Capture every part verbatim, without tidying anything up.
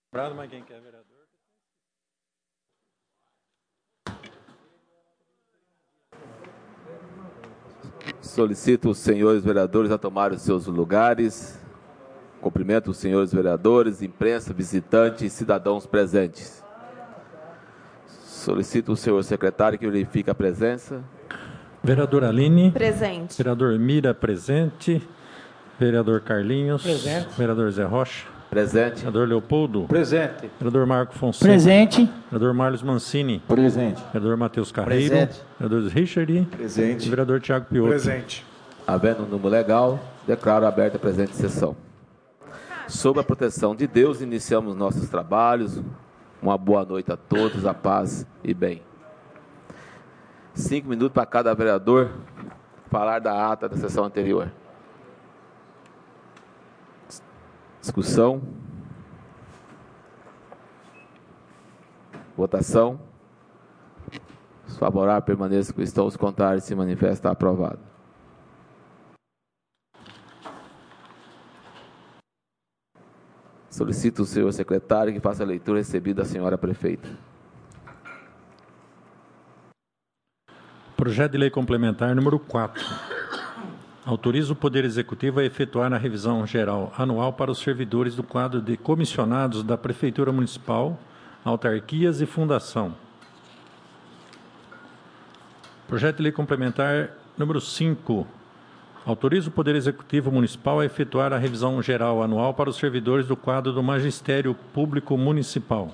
Mas quem quer vereador? Solicito os senhores vereadores a tomar os seus lugares. Cumprimento os senhores vereadores, imprensa, visitantes e cidadãos presentes. Solicito o senhor secretário que verifique a presença. Vereador Aline. Presente. Vereador Mira, presente. Vereador Carlinhos. Presente. Vereador Zé Rocha. Presente. Vereador Leopoldo. Presente. Vereador Marco Fonseca. Presente. Vereador Marlos Mancini. Presente. Vereador Matheus Carreiro. Presente. Vereador Richard. Presente. E vereador Tiago Piotto. Presente. Havendo um número legal, declaro aberta a presente sessão. Sob a proteção de Deus, iniciamos nossos trabalhos. Uma boa noite a todos, a paz e bem. Cinco minutos para cada vereador falar da ata da sessão anterior. Discussão. Votação. Os favoráveis permaneçam como estão, os contrários se manifestam aprovado. Solicito o senhor secretário que faça a leitura recebida da senhora prefeita. Projeto de Lei Complementar número quatro. Autoriza o Poder Executivo a efetuar a revisão geral anual para os servidores do quadro de comissionados da Prefeitura Municipal, autarquias e fundação. Projeto de Lei Complementar número cinco. Autoriza o Poder Executivo Municipal a efetuar a revisão geral anual para os servidores do quadro do Magistério Público Municipal.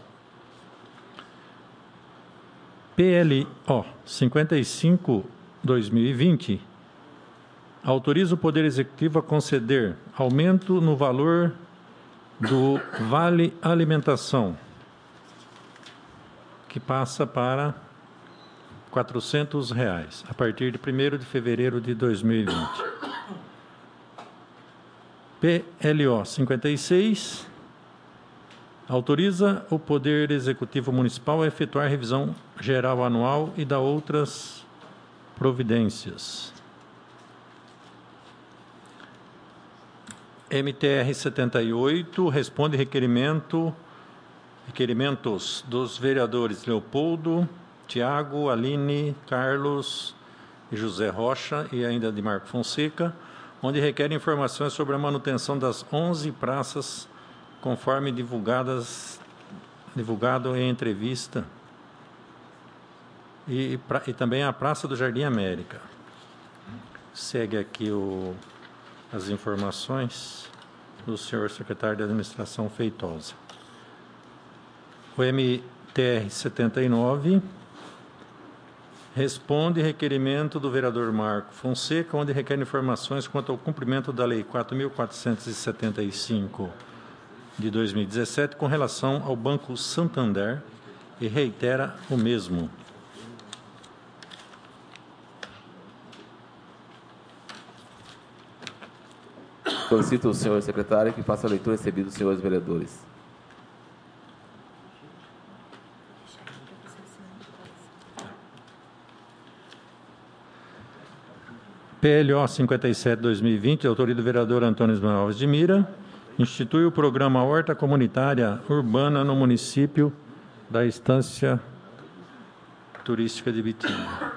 P L O cinquenta e cinco barra dois mil e vinte autoriza o Poder Executivo a conceder aumento no valor do Vale Alimentação, que passa para quatrocentos reais, a partir de primeiro de fevereiro de dois mil e vinte. P L O cinquenta e seis autoriza o Poder Executivo Municipal a efetuar revisão geral anual e da outras providências. M T R setenta e oito responde requerimento, requerimentos dos vereadores Leopoldo, Tiago, Aline, Carlos e José Rocha e ainda de Marco Fonseca, onde requer informações sobre a manutenção das onze praças conforme divulgadas, divulgado em entrevista, e, pra, e também a Praça do Jardim América. Segue aqui o, as informações do senhor secretário de Administração Feitosa. O M T R setenta e nove responde requerimento do vereador Marco Fonseca, onde requer informações quanto ao cumprimento da Lei quatro mil quatrocentos e setenta e cinco de dois mil e dezessete com relação ao Banco Santander e reitera o mesmo. Solicito o senhor secretário que faça a leitura recebida dos senhores vereadores. P L O cinquenta e sete barra dois mil e vinte, de autoria do vereador Antônio Ismael Alves de Mira, institui o programa Horta Comunitária Urbana no município da Estância Turística de Bitinga.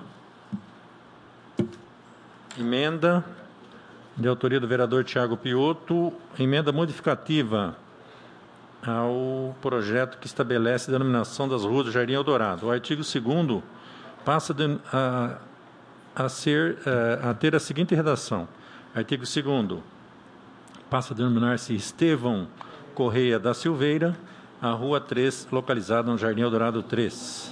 Emenda de autoria do vereador Tiago Piotto, emenda modificativa ao projeto que estabelece a denominação das ruas do Jardim Eldorado. O artigo segundo passa de, a, a, ser, a, a ter a seguinte redação. Artigo segundo passa a denominar-se Estevão Correia da Silveira, a Rua três, localizada no Jardim Eldorado três.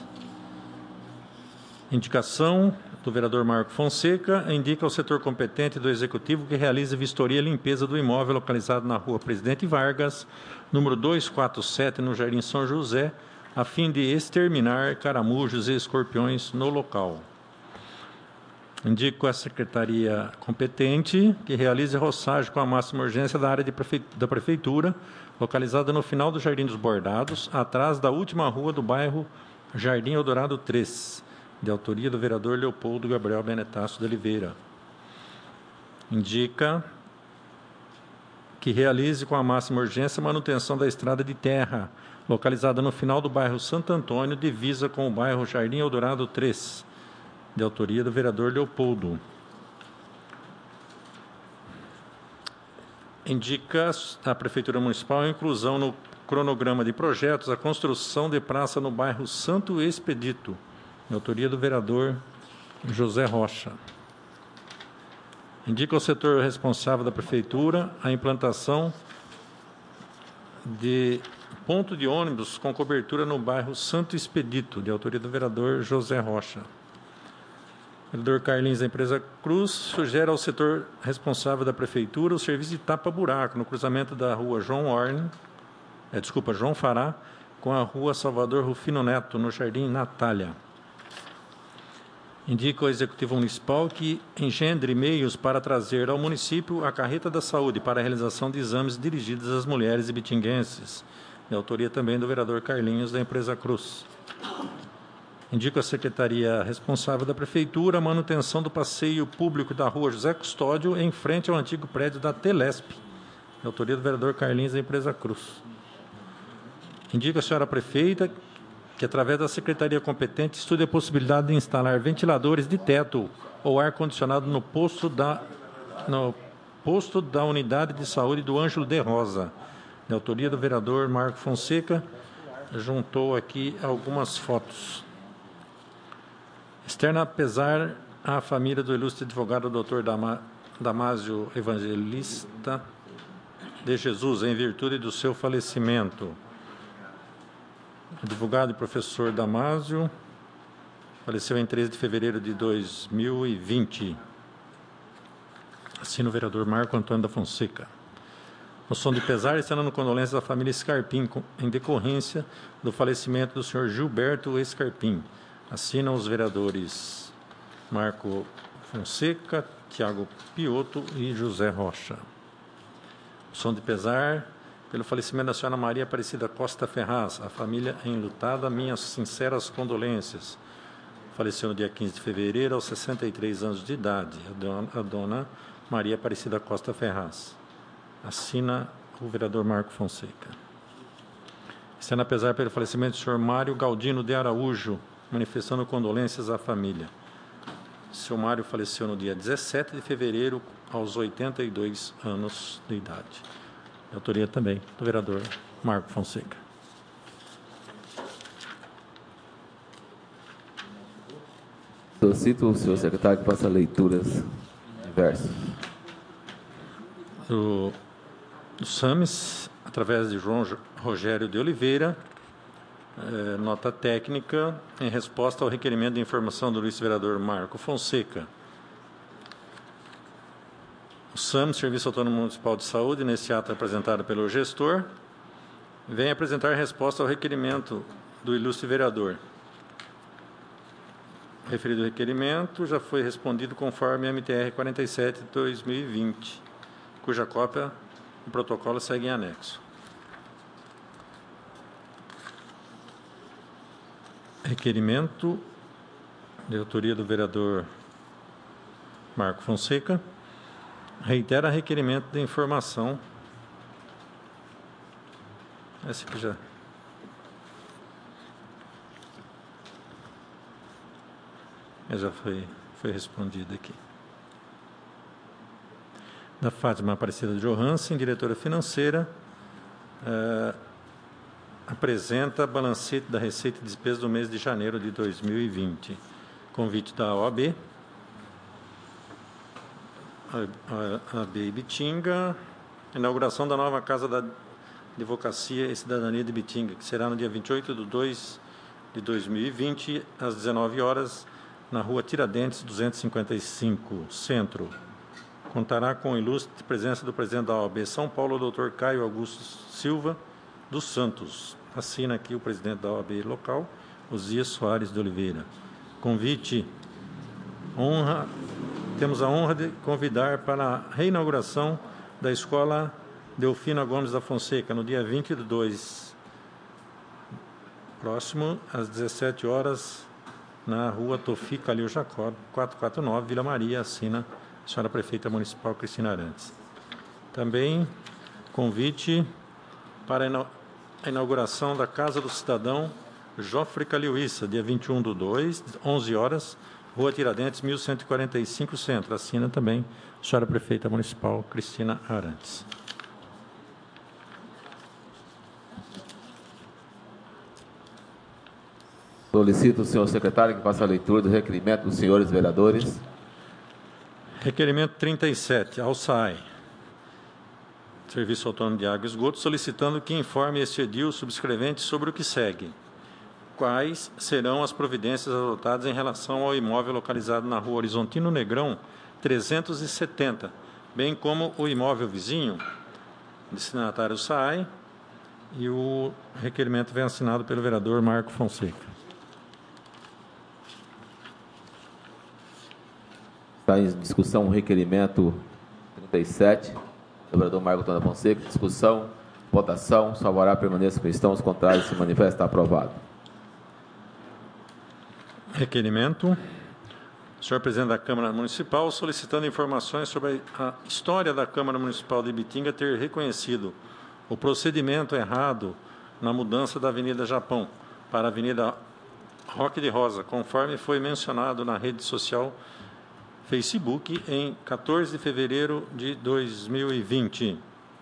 Indicação do vereador Marco Fonseca, indica ao setor competente do Executivo que realize vistoria e limpeza do imóvel localizado na Rua Presidente Vargas, número duzentos e quarenta e sete, no Jardim São José, a fim de exterminar caramujos e escorpiões no local. Indico à Secretaria competente que realize roçagem com a máxima urgência da área de prefe... da Prefeitura, localizada no final do Jardim dos Bordados, atrás da última rua do bairro Jardim Eldorado três, de autoria do vereador Leopoldo Gabriel Benetasso de Oliveira. Indica que realize com a máxima urgência a manutenção da estrada de terra, localizada no final do bairro Santo Antônio, divisa com o bairro Jardim Eldorado três, de autoria do vereador Leopoldo. Indica a Prefeitura Municipal a inclusão no cronograma de projetos a construção de praça no bairro Santo Expedito, de autoria do vereador José Rocha. Indica ao setor responsável da Prefeitura a implantação de ponto de ônibus com cobertura no bairro Santo Expedito, de autoria do vereador José Rocha. O vereador Carlinhos, da empresa Cruz, sugere ao setor responsável da Prefeitura o serviço de tapa-buraco no cruzamento da rua João Orne, é, desculpa, João Fará, com a rua Salvador Rufino Neto, no Jardim Natália. Indica ao Executivo Municipal que engendre meios para trazer ao município a carreta da saúde para a realização de exames dirigidos às mulheres ibitinguenses, de autoria também do vereador Carlinhos, da empresa Cruz. Indica a Secretaria responsável da Prefeitura a manutenção do passeio público da rua José Custódio em frente ao antigo prédio da Telesp, de autoria do vereador Carlinhos, da empresa Cruz. Indica a senhora prefeita que, através da Secretaria competente, estude a possibilidade de instalar ventiladores de teto ou ar-condicionado no posto da, no posto da Unidade de Saúde do Ângelo de Rosa, de autoria do vereador Marco Fonseca. Juntou aqui algumas fotos. Externa a pesar à família do ilustre advogado doutor Dama, Damásio Evangelista de Jesus, em virtude do seu falecimento. Advogado e professor Damásio faleceu em treze de fevereiro de dois mil e vinte. Assina o vereador Marco Antônio da Fonseca. Moção de pesar, externando condolências à família Scarpim, em decorrência do falecimento do senhor Gilberto Scarpim. Assinam os vereadores Marco Fonseca, Tiago Piotto e José Rocha. Moção de pesar pelo falecimento da senhora Maria Aparecida Costa Ferraz, a família enlutada, minhas sinceras condolências. Faleceu no dia quinze de fevereiro, aos sessenta e três anos de idade, a dona, a dona Maria Aparecida Costa Ferraz. Assina o vereador Marco Fonseca. Externa a pesar pelo falecimento do senhor Mário Galdino de Araújo, manifestando condolências à família. O senhor Mário faleceu no dia dezessete de fevereiro, aos oitenta e dois anos de idade. De autoria também do vereador Marco Fonseca. Solicito o senhor secretário que faça leituras diversas. Do, do SAMES, através de João Rogério de Oliveira, eh, nota técnica em resposta ao requerimento de informação do vice-vereador Marco Fonseca. O SAMES, Serviço Autônomo Municipal de Saúde, nesse ato apresentado pelo gestor, vem apresentar resposta ao requerimento do ilustre vereador. O referido requerimento já foi respondido conforme a M T R quarenta e sete de dois mil e vinte, cuja cópia do protocolo segue em anexo. Requerimento de autoria do vereador Marco Fonseca. Reitera requerimento de informação. Esse aqui já. Já foi, foi respondido aqui. Da Fátima Aparecida Johansen, diretora financeira, eh, apresenta balancete da receita e despesa do mês de janeiro de dois mil e vinte. Convite da O A B. A B Ibitinga, inauguração da nova Casa da Advocacia e Cidadania de Ibitinga, que será no dia vinte e oito de dois de dois mil e vinte, às dezenove horas, na rua Tiradentes, duzentos e cinquenta e cinco, Centro. Contará com a ilustre presença do presidente da O A B São Paulo, doutor Caio Augusto Silva dos Santos. Assina aqui o presidente da O A B local, Osias Soares de Oliveira. Convite, honra... Temos a honra de convidar para a reinauguração da Escola Delfina Gomes da Fonseca, no dia vinte de dois, próximo, às dezessete horas, na rua Tofi Calil Jacob, quatrocentos e quarenta e nove, Vila Maria. Assina a senhora prefeita municipal Cristina Arantes. Também convite para a inauguração da Casa do Cidadão Joffre Caliuissa, dia vinte e um do dois, onze horas, Rua Tiradentes, mil cento e quarenta e cinco, Centro. Assina também a senhora Prefeita Municipal, Cristina Arantes. Solicito o senhor secretário que faça a leitura do requerimento dos senhores vereadores. Requerimento trinta e sete, ao S A I, Serviço Autônomo de Água e Esgoto, solicitando que informe este edil subscrevente sobre o que segue. Quais serão as providências adotadas em relação ao imóvel localizado na Rua Horizontino Negrão, trezentos e setenta, bem como o imóvel vizinho, destinatário S A I, e o requerimento vem assinado pelo vereador Marco Fonseca. Está em discussão o requerimento trinta e sete, do vereador Marco Antônio Fonseca. Discussão, votação, favorável, permaneça com estão, os contrários, se manifesta, aprovado. Requerimento. Senhor Presidente da Câmara Municipal, solicitando informações sobre a história da Câmara Municipal de Ibitinga ter reconhecido o procedimento errado na mudança da Avenida Japão para a Avenida Roque de Rosa, conforme foi mencionado na rede social Facebook em quatorze de fevereiro de dois mil e vinte.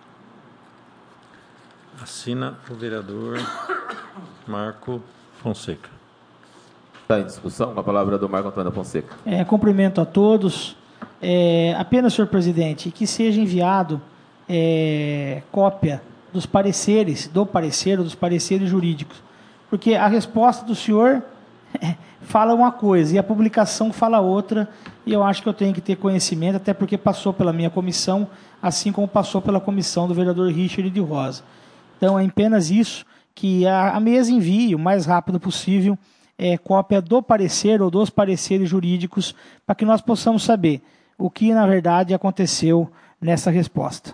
Assina o vereador Marco Fonseca. Está em discussão, com a palavra do Marco Antônio Fonseca. É, cumprimento a todos. É, apenas, senhor presidente, que seja enviado é, cópia dos pareceres, do parecer ou dos pareceres jurídicos, porque a resposta do senhor é, fala uma coisa e a publicação fala outra, e eu acho que eu tenho que ter conhecimento, até porque passou pela minha comissão, assim como passou pela comissão do vereador Richard de Rosa. Então, é apenas isso, que a, a mesa envie o mais rápido possível É, cópia do parecer ou dos pareceres jurídicos, para que nós possamos saber o que, na verdade, aconteceu nessa resposta.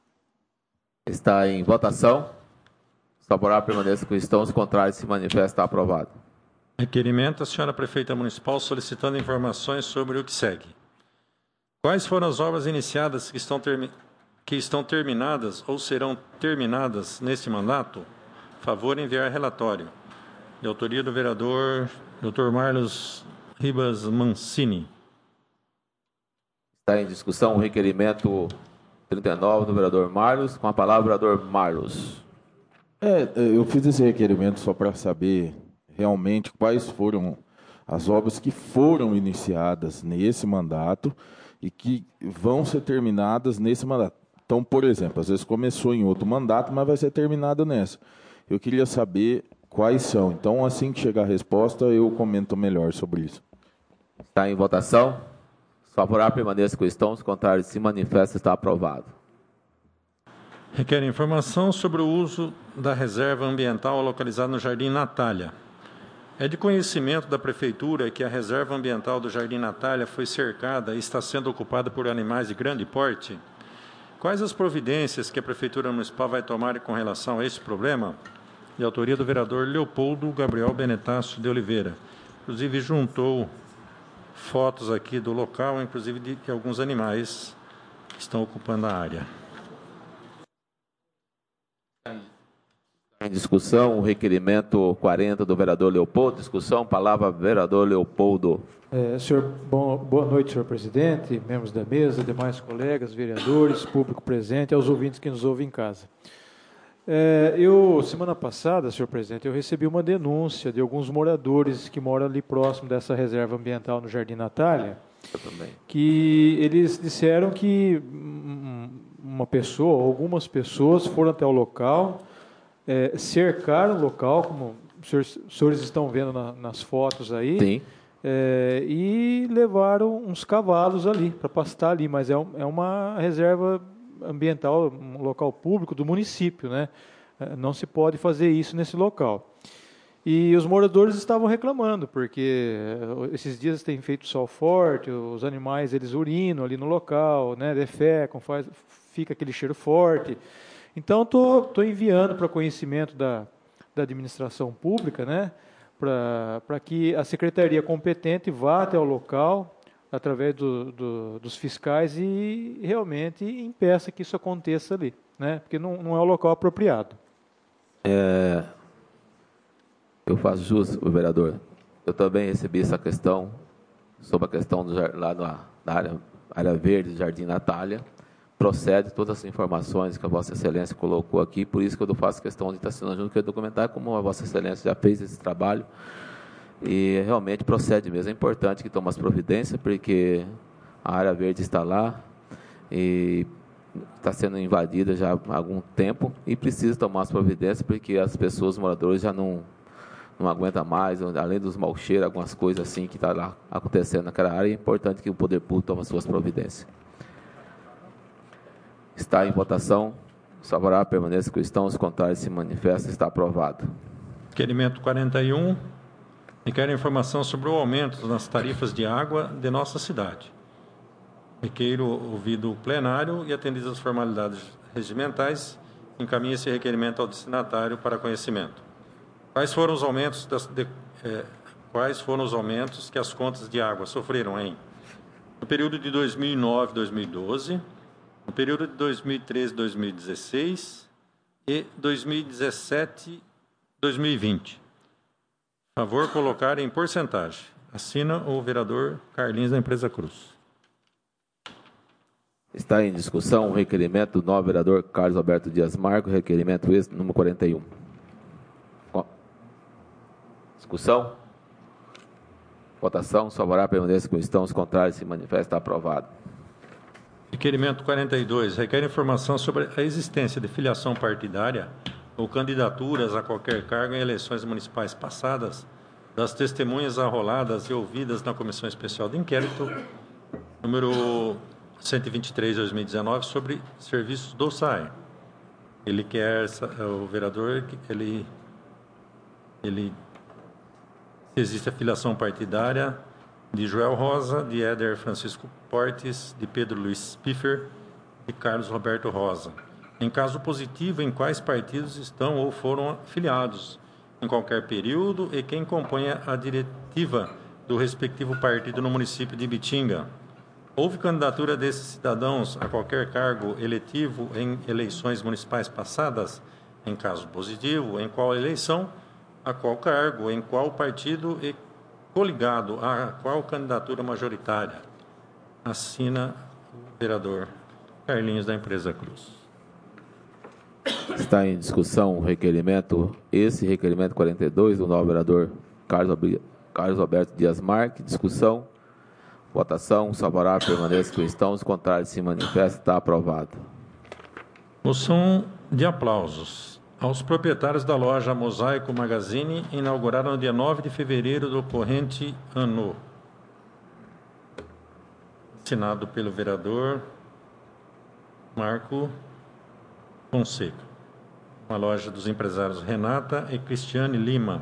Está em votação. Favorável, permaneça com estão, os contrários, se manifesta, aprovado. Requerimento à senhora Prefeita Municipal solicitando informações sobre o que segue. Quais foram as obras iniciadas que estão, termi que estão terminadas ou serão terminadas neste mandato? Favor enviar relatório. De autoria do vereador doutor Marlos Ribas Mancini. Está em discussão o requerimento trinta e nove do vereador Marlos. Com a palavra, o vereador Marlos. É, eu fiz esse requerimento só para saber realmente quais foram as obras que foram iniciadas nesse mandato e que vão ser terminadas nesse mandato. Então, por exemplo, às vezes começou em outro mandato, mas vai ser terminado nessa. Eu queria saber quais são. Então, assim que chegar a resposta, eu comento melhor sobre isso. Está em votação. Favorável, permaneça com estão, os contrários, se manifesta, está aprovado. Requer informação sobre o uso da reserva ambiental localizada no Jardim Natália. É de conhecimento da Prefeitura que a reserva ambiental do Jardim Natália foi cercada e está sendo ocupada por animais de grande porte? Quais as providências que a Prefeitura Municipal vai tomar com relação a esse problema? De autoria do vereador Leopoldo Gabriel Benetácio de Oliveira. Inclusive, juntou fotos aqui do local, inclusive de, de alguns animais que estão ocupando a área. Em discussão, o requerimento quarenta do vereador Leopoldo. Discussão, palavra, vereador Leopoldo. É, senhor, bom, boa noite, senhor presidente, membros da mesa, demais colegas, vereadores, público presente e aos ouvintes que nos ouvem em casa. É, eu, semana passada, senhor presidente, eu recebi uma denúncia de alguns moradores que moram ali próximo dessa reserva ambiental no Jardim Natália, que eles disseram que uma pessoa, algumas pessoas foram até o local, é, cercaram o local, como os senhores, os senhores estão vendo na, nas fotos aí, Sim. É, e levaram uns cavalos ali, para pastar ali, mas é, um, é uma reserva ambiental, um local público do município, né? Não se pode fazer isso nesse local. E os moradores estavam reclamando, porque esses dias tem feito sol forte, os animais eles urinam ali no local, né? Defecam, faz, fica aquele cheiro forte. Então, estou tô, tô enviando para conhecimento da, da administração pública, né? Para que a secretaria competente vá até o local, através do, do, dos fiscais, e realmente impeça que isso aconteça ali. né? Porque não, não é o local apropriado. É, eu faço jus, o vereador. Eu também recebi essa questão sobre a questão do, lá na, na área, área verde, Jardim Natália. Procede todas as informações que a Vossa Excelência colocou aqui, por isso que eu faço questão de estar assinando junto com o documentário, como a Vossa Excelência já fez esse trabalho, e realmente procede mesmo. É importante que tome as providências, porque a área verde está lá e está sendo invadida já há algum tempo, e precisa tomar as providências, porque as pessoas, os moradores, já não, não aguentam mais, além dos mau cheiros, algumas coisas assim que estão tá lá acontecendo naquela área, é importante que o poder público tome as suas providências. Está em votação. Os favoráveis permaneçam com estão, os contrários se manifestam. Está aprovado. Requerimento quarenta e um. Requer informação sobre o aumento nas tarifas de água de nossa cidade. Requeiro ouvido o plenário e atendidas as formalidades regimentais, encaminha esse requerimento ao destinatário para conhecimento. Quais foram os aumentos das, de, eh, quais foram os aumentos que as contas de água sofreram em no período de dois mil e nove a dois mil e doze, no período de dois mil e treze a dois mil e dezesseis e dois mil e dezessete a dois mil e vinte. Favor colocar em porcentagem. Assina o vereador Carlinhos da Empresa Cruz. Está em discussão o requerimento do novo vereador Carlos Alberto Dias Marco, requerimento esse, número quarenta e um. Discussão? Votação. Os favoráveis permaneçam com estão, os contrários se manifestam. Está aprovado. Requerimento quarenta e dois. Requer informação sobre a existência de filiação partidária ou candidaturas a qualquer cargo em eleições municipais passadas das testemunhas arroladas e ouvidas na Comissão Especial de Inquérito, número cento e vinte e três de dois mil e dezenove, sobre serviços do S A E. Ele quer, o vereador, ele, ele se existe a filiação partidária de Joel Rosa, de Éder Francisco Portes, de Pedro Luiz Piffer, de Carlos Roberto Rosa. Em caso positivo, em quais partidos estão ou foram filiados, em qualquer período, e quem compõe a diretiva do respectivo partido no município de Ibitinga. Houve candidatura desses cidadãos a qualquer cargo eletivo em eleições municipais passadas? Em caso positivo, em qual eleição, a qual cargo, em qual partido e coligado a qual candidatura majoritária? Assina o vereador Carlinhos da Empresa Cruz. Está em discussão o requerimento, esse requerimento quarenta e dois, do novo vereador Carlos, Carlos Alberto Dias Marque. Discussão. Votação. Os favoráveis permaneçam com estão, os contrários se manifestam. Está aprovado. Moção de aplausos aos proprietários da loja Mosaico Magazine, inaugurada no dia nove de fevereiro do corrente ano. Assinado pelo vereador Marco Fonseca. Uma loja dos empresários Renata e Cristiane Lima,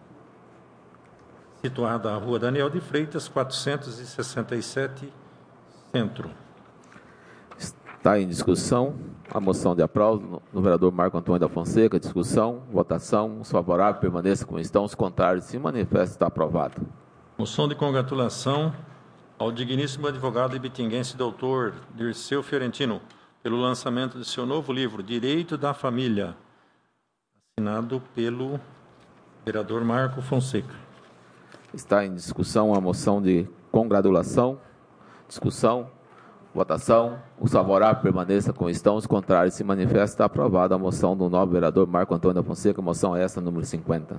situada na rua Daniel de Freitas, quatrocentos e sessenta e sete, Centro. Está em discussão a moção de aplauso do vereador Marco Antônio da Fonseca. Discussão, votação. Os favoráveis permaneçam com estão, os contrários se manifestam. Está aprovado. Moção de congratulação ao digníssimo advogado ibitinguense doutor Dirceu Fiorentino pelo lançamento de seu novo livro, Direito da Família, assinado pelo vereador Marco Fonseca. Está em discussão a moção de congratulação. Discussão, votação. Os favoráveis permaneçam com estão, os contrários se manifestam. Está aprovada a moção do novo vereador Marco Antônio da Fonseca, moção essa, número cinquenta.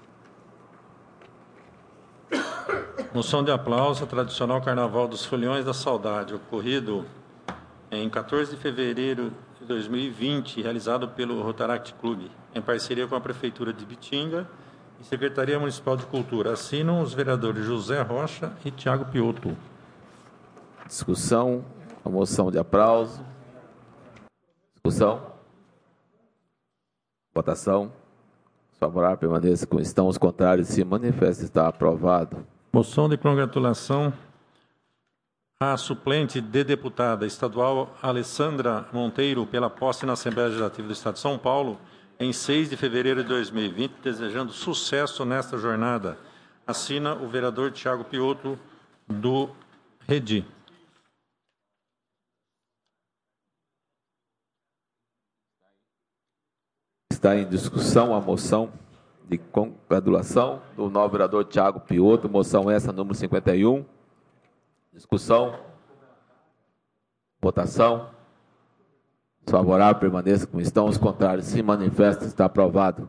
Moção de aplauso ao tradicional Carnaval dos Foliões da Saudade, ocorrido em quatorze de fevereiro de dois mil e vinte, realizado pelo Rotaract Clube, em parceria com a Prefeitura de Ibitinga e Secretaria Municipal de Cultura. Assinam os vereadores José Rocha e Tiago Piotto. Discussão, a moção de aplauso. Discussão. Votação. Os favoráveis permaneçam com estão, os contrários se manifestam. Está aprovado. Moção de congratulação à suplente de deputada estadual Alessandra Monteiro pela posse na Assembleia Legislativa do Estado de São Paulo em seis de fevereiro de dois mil e vinte, desejando sucesso nesta jornada. Assina o vereador Tiago Piotto, do Redi. Está em discussão a moção de congratulação do novo vereador Tiago Pioto, moção essa, número cinquenta e um. Discussão. Votação. Os favoráveis permaneçam como estão, os contrários se manifestam. Está aprovado.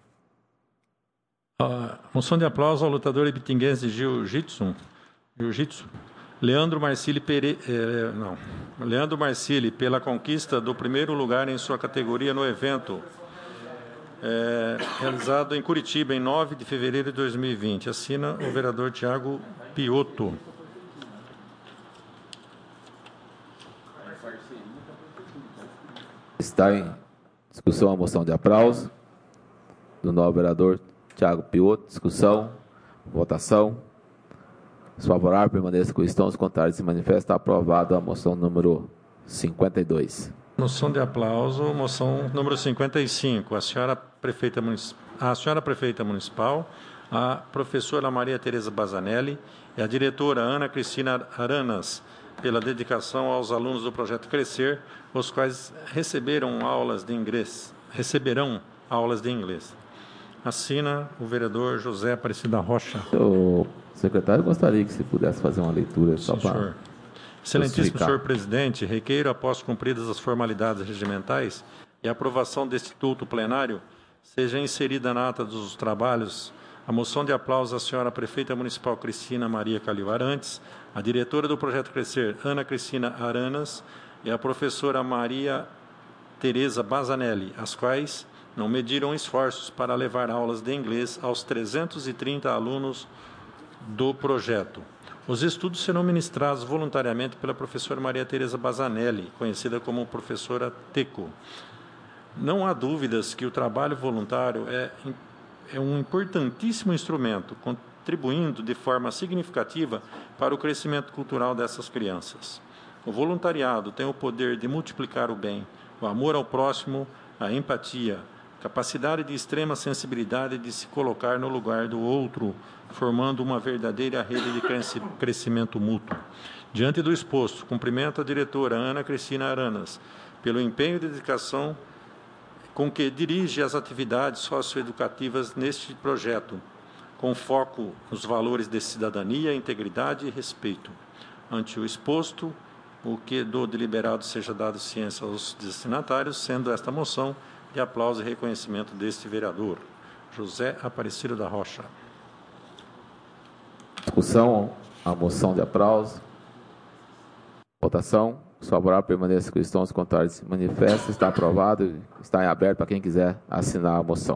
Uh, moção de aplauso ao lutador ibitinguense de jiu-jitsu, jiu-jitsu, Leandro Marcili Pere... eh, não, Leandro Marcili, pela conquista do primeiro lugar em sua categoria no evento eh, realizado em Curitiba, em nove de fevereiro de dois mil e vinte. Assina o vereador Tiago Pioto. Está em discussão a moção de aplauso do novo vereador Tiago Pioto. Discussão, votação. Os favoráveis permaneçam como estão, os contrários se manifestam. Está aprovada a moção número cinquenta e dois. Moção de aplauso, moção número cinquenta e cinco. A senhora prefeita municipal, a senhora prefeita municipal, a professora Maria Tereza Bazanelli e a diretora Ana Cristina Aranas, pela dedicação aos alunos do projeto Crescer, os quais receberam aulas de inglês, receberão aulas de inglês. Assina o vereador José Aparecido da Rocha. O secretário gostaria que se pudesse fazer uma leitura só Sim, para senhor. Excelentíssimo justificar. senhor presidente, requeiro, após cumpridas as formalidades regimentais e a aprovação deste culto plenário, seja inserida na ata dos trabalhos a moção de aplauso à senhora prefeita municipal Cristina Maria Calil Arantes, a diretora do projeto Crescer, Ana Cristina Aranas, e a professora Maria Tereza Bazanelli, as quais não mediram esforços para levar aulas de inglês aos trezentos e trinta alunos do projeto. Os estudos serão ministrados voluntariamente pela professora Maria Tereza Bazanelli, conhecida como professora Teco. Não há dúvidas que o trabalho voluntário é, é um importantíssimo instrumento, contribuindo de forma significativa para o crescimento cultural dessas crianças. O voluntariado tem o poder de multiplicar o bem, o amor ao próximo, a empatia, capacidade de extrema sensibilidade de se colocar no lugar do outro, formando uma verdadeira rede de crescimento mútuo. Diante do exposto, cumprimento a diretora Ana Cristina Aranas pelo empenho e dedicação com que dirige as atividades socioeducativas neste projeto, com foco nos valores de cidadania, integridade e respeito. Ante o exposto, o que do deliberado seja dado ciência aos destinatários, sendo esta moção de aplauso e reconhecimento deste vereador, José Aparecido da Rocha. Discussão, a moção de aplauso. Votação. Os favoráveis permaneçam como estão, os contrários se manifestam. Está aprovado. Está em aberto para quem quiser assinar a moção.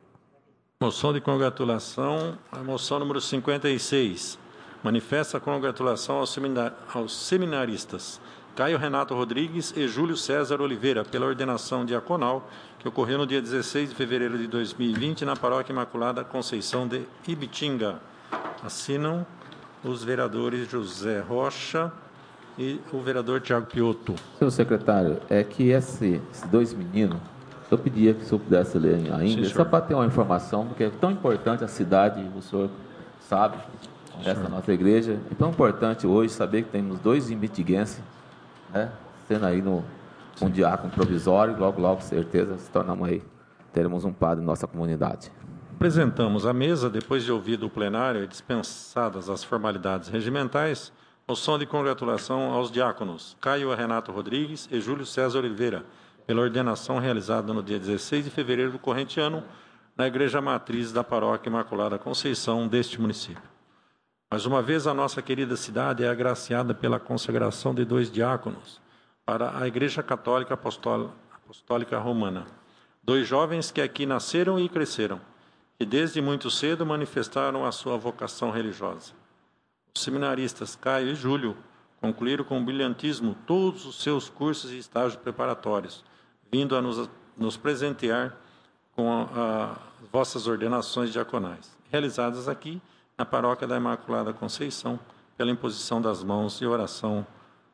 Moção de congratulação, a moção número cinquenta e seis. Manifesta a congratulação aos, seminar, aos seminaristas Caio Renato Rodrigues e Júlio César Oliveira pela ordenação diaconal que ocorreu no dia dezesseis de fevereiro de dois mil e vinte na Paróquia Imaculada Conceição de Ibitinga. Assinam os vereadores José Rocha e o vereador Tiago Pioto. Senhor secretário, é que esse, esses dois meninos, eu pedia que o senhor pudesse ler ainda, Sim, só para ter uma informação, porque é tão importante a cidade, o senhor sabe, essa nossa igreja, é tão importante hoje saber que temos dois imitiguenses, né, sendo aí no, um diácono provisório, logo, logo, certeza, se tornamos aí, teremos um padre em nossa comunidade. Apresentamos à mesa, depois de ouvido o plenário e dispensadas as formalidades regimentais, moção de congratulação aos diáconos Caio Renato Rodrigues e Júlio César Oliveira, pela ordenação realizada no dia dezesseis de fevereiro do corrente ano, na Igreja Matriz da Paróquia Imaculada Conceição deste município. Mais uma vez, a nossa querida cidade é agraciada pela consagração de dois diáconos para a Igreja Católica Apostólica Romana. Dois jovens que aqui nasceram e cresceram, que desde muito cedo manifestaram a sua vocação religiosa. Os seminaristas Caio e Júlio concluíram com brilhantismo todos os seus cursos e estágios preparatórios, vindo a nos, nos presentear com a, a, vossas ordenações diaconais, realizadas aqui na Paróquia da Imaculada Conceição, pela imposição das mãos e oração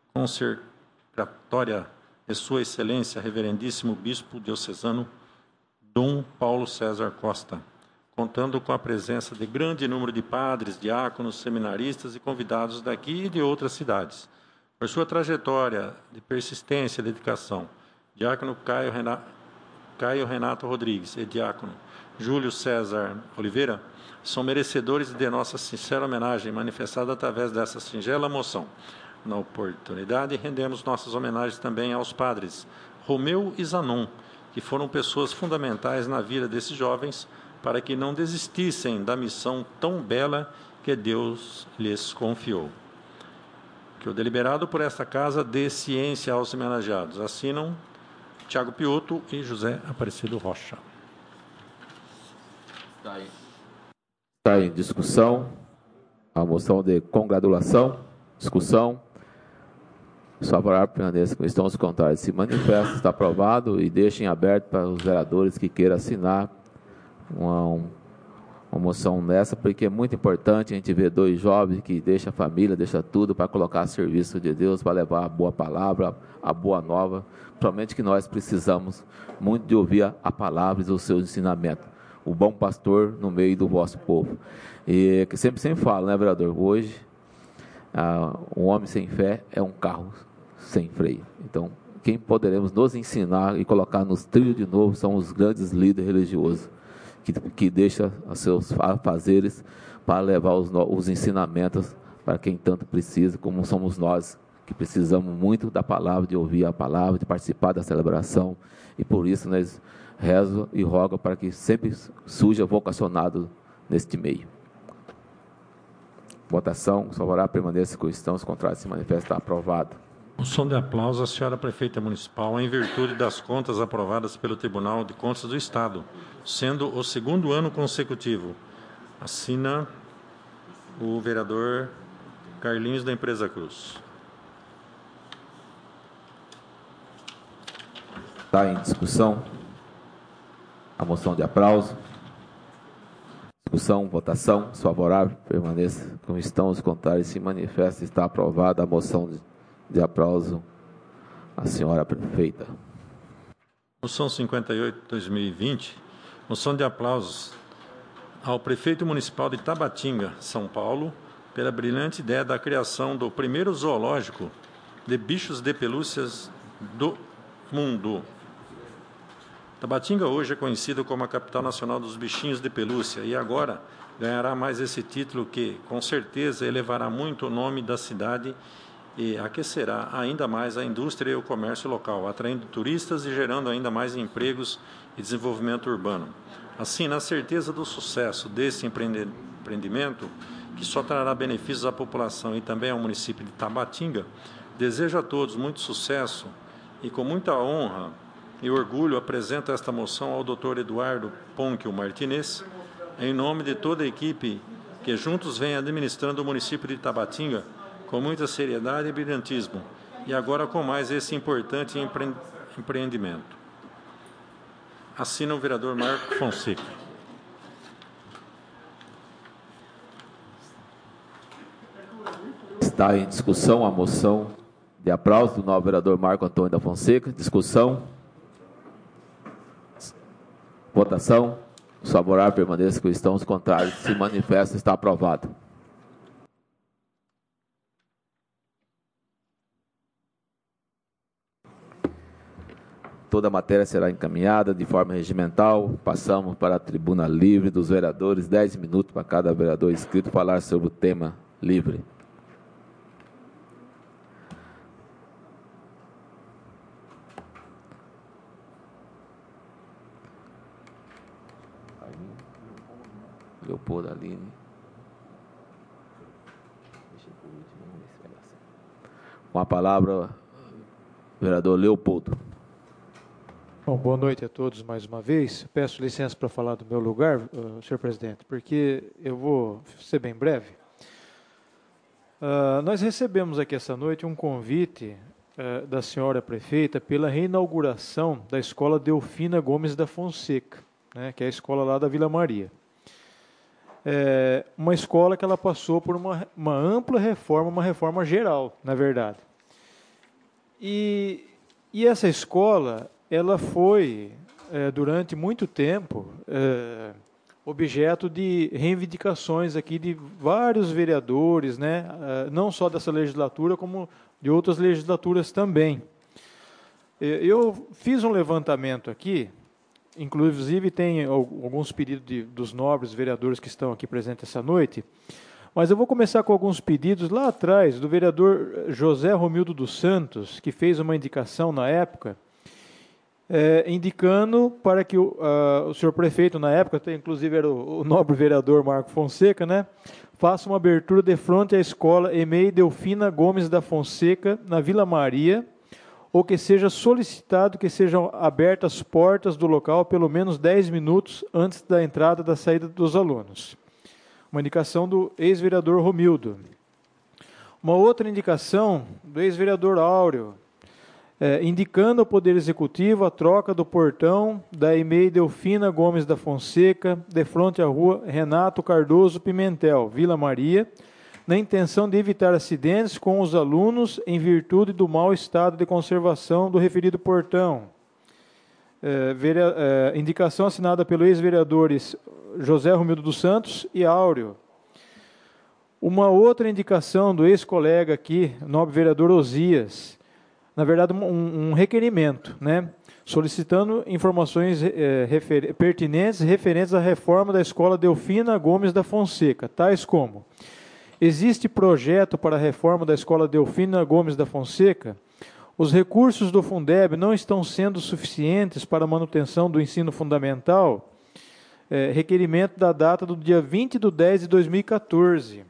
consecratória de Sua Excelência, Reverendíssimo Bispo Diocesano Dom Paulo César Costa, contando com a presença de grande número de padres, diáconos, seminaristas e convidados daqui e de outras cidades. Por sua trajetória de persistência e dedicação, diácono Caio Renato, Caio Renato Rodrigues e diácono Júlio César Oliveira são merecedores de nossa sincera homenagem manifestada através dessa singela moção. Na oportunidade, rendemos nossas homenagens também aos padres Romeu e Zanon, que foram pessoas fundamentais na vida desses jovens para que não desistissem da missão tão bela que Deus lhes confiou. Que o deliberado por esta casa dê ciência aos homenageados. Assinam Tiago Piotto e José Aparecido Rocha. Está em, está em discussão a moção de congratulação. Discussão. Os favoráveis permaneçam com estão os contrários. Se manifesta, está aprovado e deixem aberto para os vereadores que queiram assinar uma, uma moção nessa, porque é muito importante a gente ver dois jovens que deixam a família, deixam tudo para colocar a serviço de Deus, para levar a boa palavra, a boa nova. Provavelmente que nós precisamos muito de ouvir a, a palavra e o seu ensinamento. O bom pastor no meio do vosso povo. E que sempre, sempre falo, né, vereador? Hoje, ah, um homem sem fé é um carro sem freio. Então, quem poderemos nos ensinar e colocar nos trilhos de novo são os grandes líderes religiosos, que, que deixam os seus fazeres para levar os, os ensinamentos para quem tanto precisa, como somos nós, que precisamos muito da palavra, de ouvir a palavra, de participar da celebração, e por isso nós rezo e rogo para que sempre surja vocacionado neste meio. Votação, os favoráveis permaneçam com estão, os contrários se manifestam. Aprovado. Moção de aplauso à senhora prefeita municipal em virtude das contas aprovadas pelo Tribunal de Contas do Estado, sendo o segundo ano consecutivo. Assina o vereador Carlinhos da Empresa Cruz. Está em discussão a moção de aplauso. Discussão, votação, os favoráveis permaneçam como estão, os contrários se manifestam. Está aprovada a moção de, de aplauso à senhora prefeita. Moção cinquenta e oito de dois mil e vinte, moção de aplausos ao prefeito municipal de Tabatinga, São Paulo, pela brilhante ideia da criação do primeiro zoológico de bichos de pelúcias do mundo. Tabatinga hoje é conhecido como a capital nacional dos bichinhos de pelúcia e agora ganhará mais esse título que, com certeza, elevará muito o nome da cidade e aquecerá ainda mais a indústria e o comércio local, atraindo turistas e gerando ainda mais empregos e desenvolvimento urbano. Assim, na certeza do sucesso desse empreendimento, que só trará benefícios à população e também ao município de Tabatinga, desejo a todos muito sucesso e, com muita honra e orgulho, apresento esta moção ao doutor Eduardo Ponquio Martinez, em nome de toda a equipe que juntos vem administrando o município de Tabatinga com muita seriedade e brilhantismo, e agora com mais esse importante empre... empreendimento. Assina o vereador Marco Fonseca. Está em discussão a moção de aplauso do novo vereador Marco Antônio da Fonseca. Discussão. Votação. Os favoráveis permaneçam com estão, os contrários se manifestam. Está aprovado. Toda a matéria será encaminhada de forma regimental. Passamos para a tribuna livre dos vereadores. Dez minutos para cada vereador inscrito falar sobre o tema livre. Leopoldo, Aline. Com a palavra, vereador Leopoldo. Bom, boa noite a todos mais uma vez. Peço licença para falar do meu lugar, uh, senhor presidente, porque eu vou ser bem breve. Uh, nós recebemos aqui essa noite um convite uh, da senhora prefeita pela reinauguração da escola Delfina Gomes da Fonseca, né, que é a escola lá da Vila Maria. É uma escola que ela passou por uma, uma ampla reforma, uma reforma geral, na verdade. E, e essa escola, ela foi, é, durante muito tempo, é, objeto de reivindicações aqui de vários vereadores, né, é, não só dessa legislatura, como de outras legislaturas também. Eu fiz um levantamento aqui, inclusive tem alguns pedidos de, dos nobres vereadores que estão aqui presentes essa noite, mas eu vou começar com alguns pedidos lá atrás, do vereador José Romildo dos Santos, que fez uma indicação na época, é, indicando para que o, a, o senhor prefeito, na época, inclusive era o, o nobre vereador Marco Fonseca, né, faça uma abertura de frente à escola Emei Delfina Gomes da Fonseca, na Vila Maria, ou que seja solicitado que sejam abertas as portas do local pelo menos dez minutos antes da entrada e da saída dos alunos. Uma indicação do ex-vereador Romildo. Uma outra indicação do ex-vereador Áureo, é, indicando ao Poder Executivo a troca do portão da Emei Delfina Gomes da Fonseca, de frente à rua Renato Cardoso Pimentel, Vila Maria, na intenção de evitar acidentes com os alunos em virtude do mau estado de conservação do referido portão. É, verea, é, indicação assinada pelos ex-vereadores José Romildo dos Santos e Áureo. Uma outra indicação do ex-colega aqui, nobre vereador Osias, na verdade um, um requerimento, né, solicitando informações é, refer, pertinentes referentes à reforma da escola Delfina Gomes da Fonseca, tais como: existe projeto para a reforma da escola Delfina Gomes da Fonseca? Os recursos do Fundeb não estão sendo suficientes para a manutenção do ensino fundamental? É, requerimento da data do dia vinte de dez de dois mil e quatorze.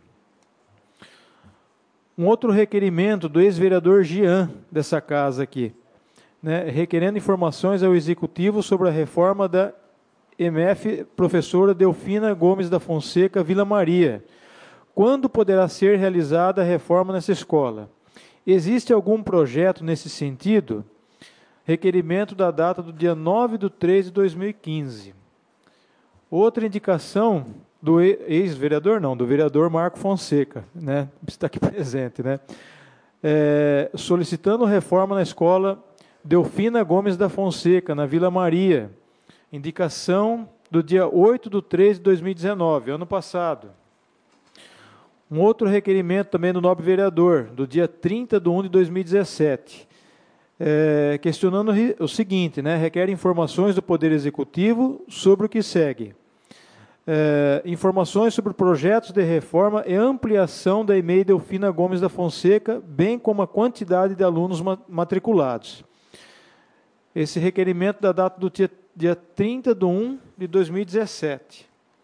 Um outro requerimento do ex-vereador Jean, dessa casa aqui, né, requerendo informações ao Executivo sobre a reforma da M F Professora Delfina Gomes da Fonseca, Vila Maria. Quando poderá ser realizada a reforma nessa escola? Existe algum projeto nesse sentido? Requerimento da data do dia nove de três de dois mil e quinze. Outra indicação do ex-vereador, não, do vereador Marco Fonseca, né, está aqui presente, né, é, solicitando reforma na escola Delfina Gomes da Fonseca, na Vila Maria. Indicação do dia oito de três de dois mil e dezenove, ano passado. Um outro requerimento também do nobre vereador, do dia trinta de um de dois mil e dezessete, é, questionando o seguinte, né, requer informações do Poder Executivo sobre o que segue. É, informações sobre projetos de reforma e ampliação da Emei Delfina Gomes da Fonseca, bem como a quantidade de alunos matriculados. Esse requerimento da data do dia, dia trinta de um de dois mil e dezessete.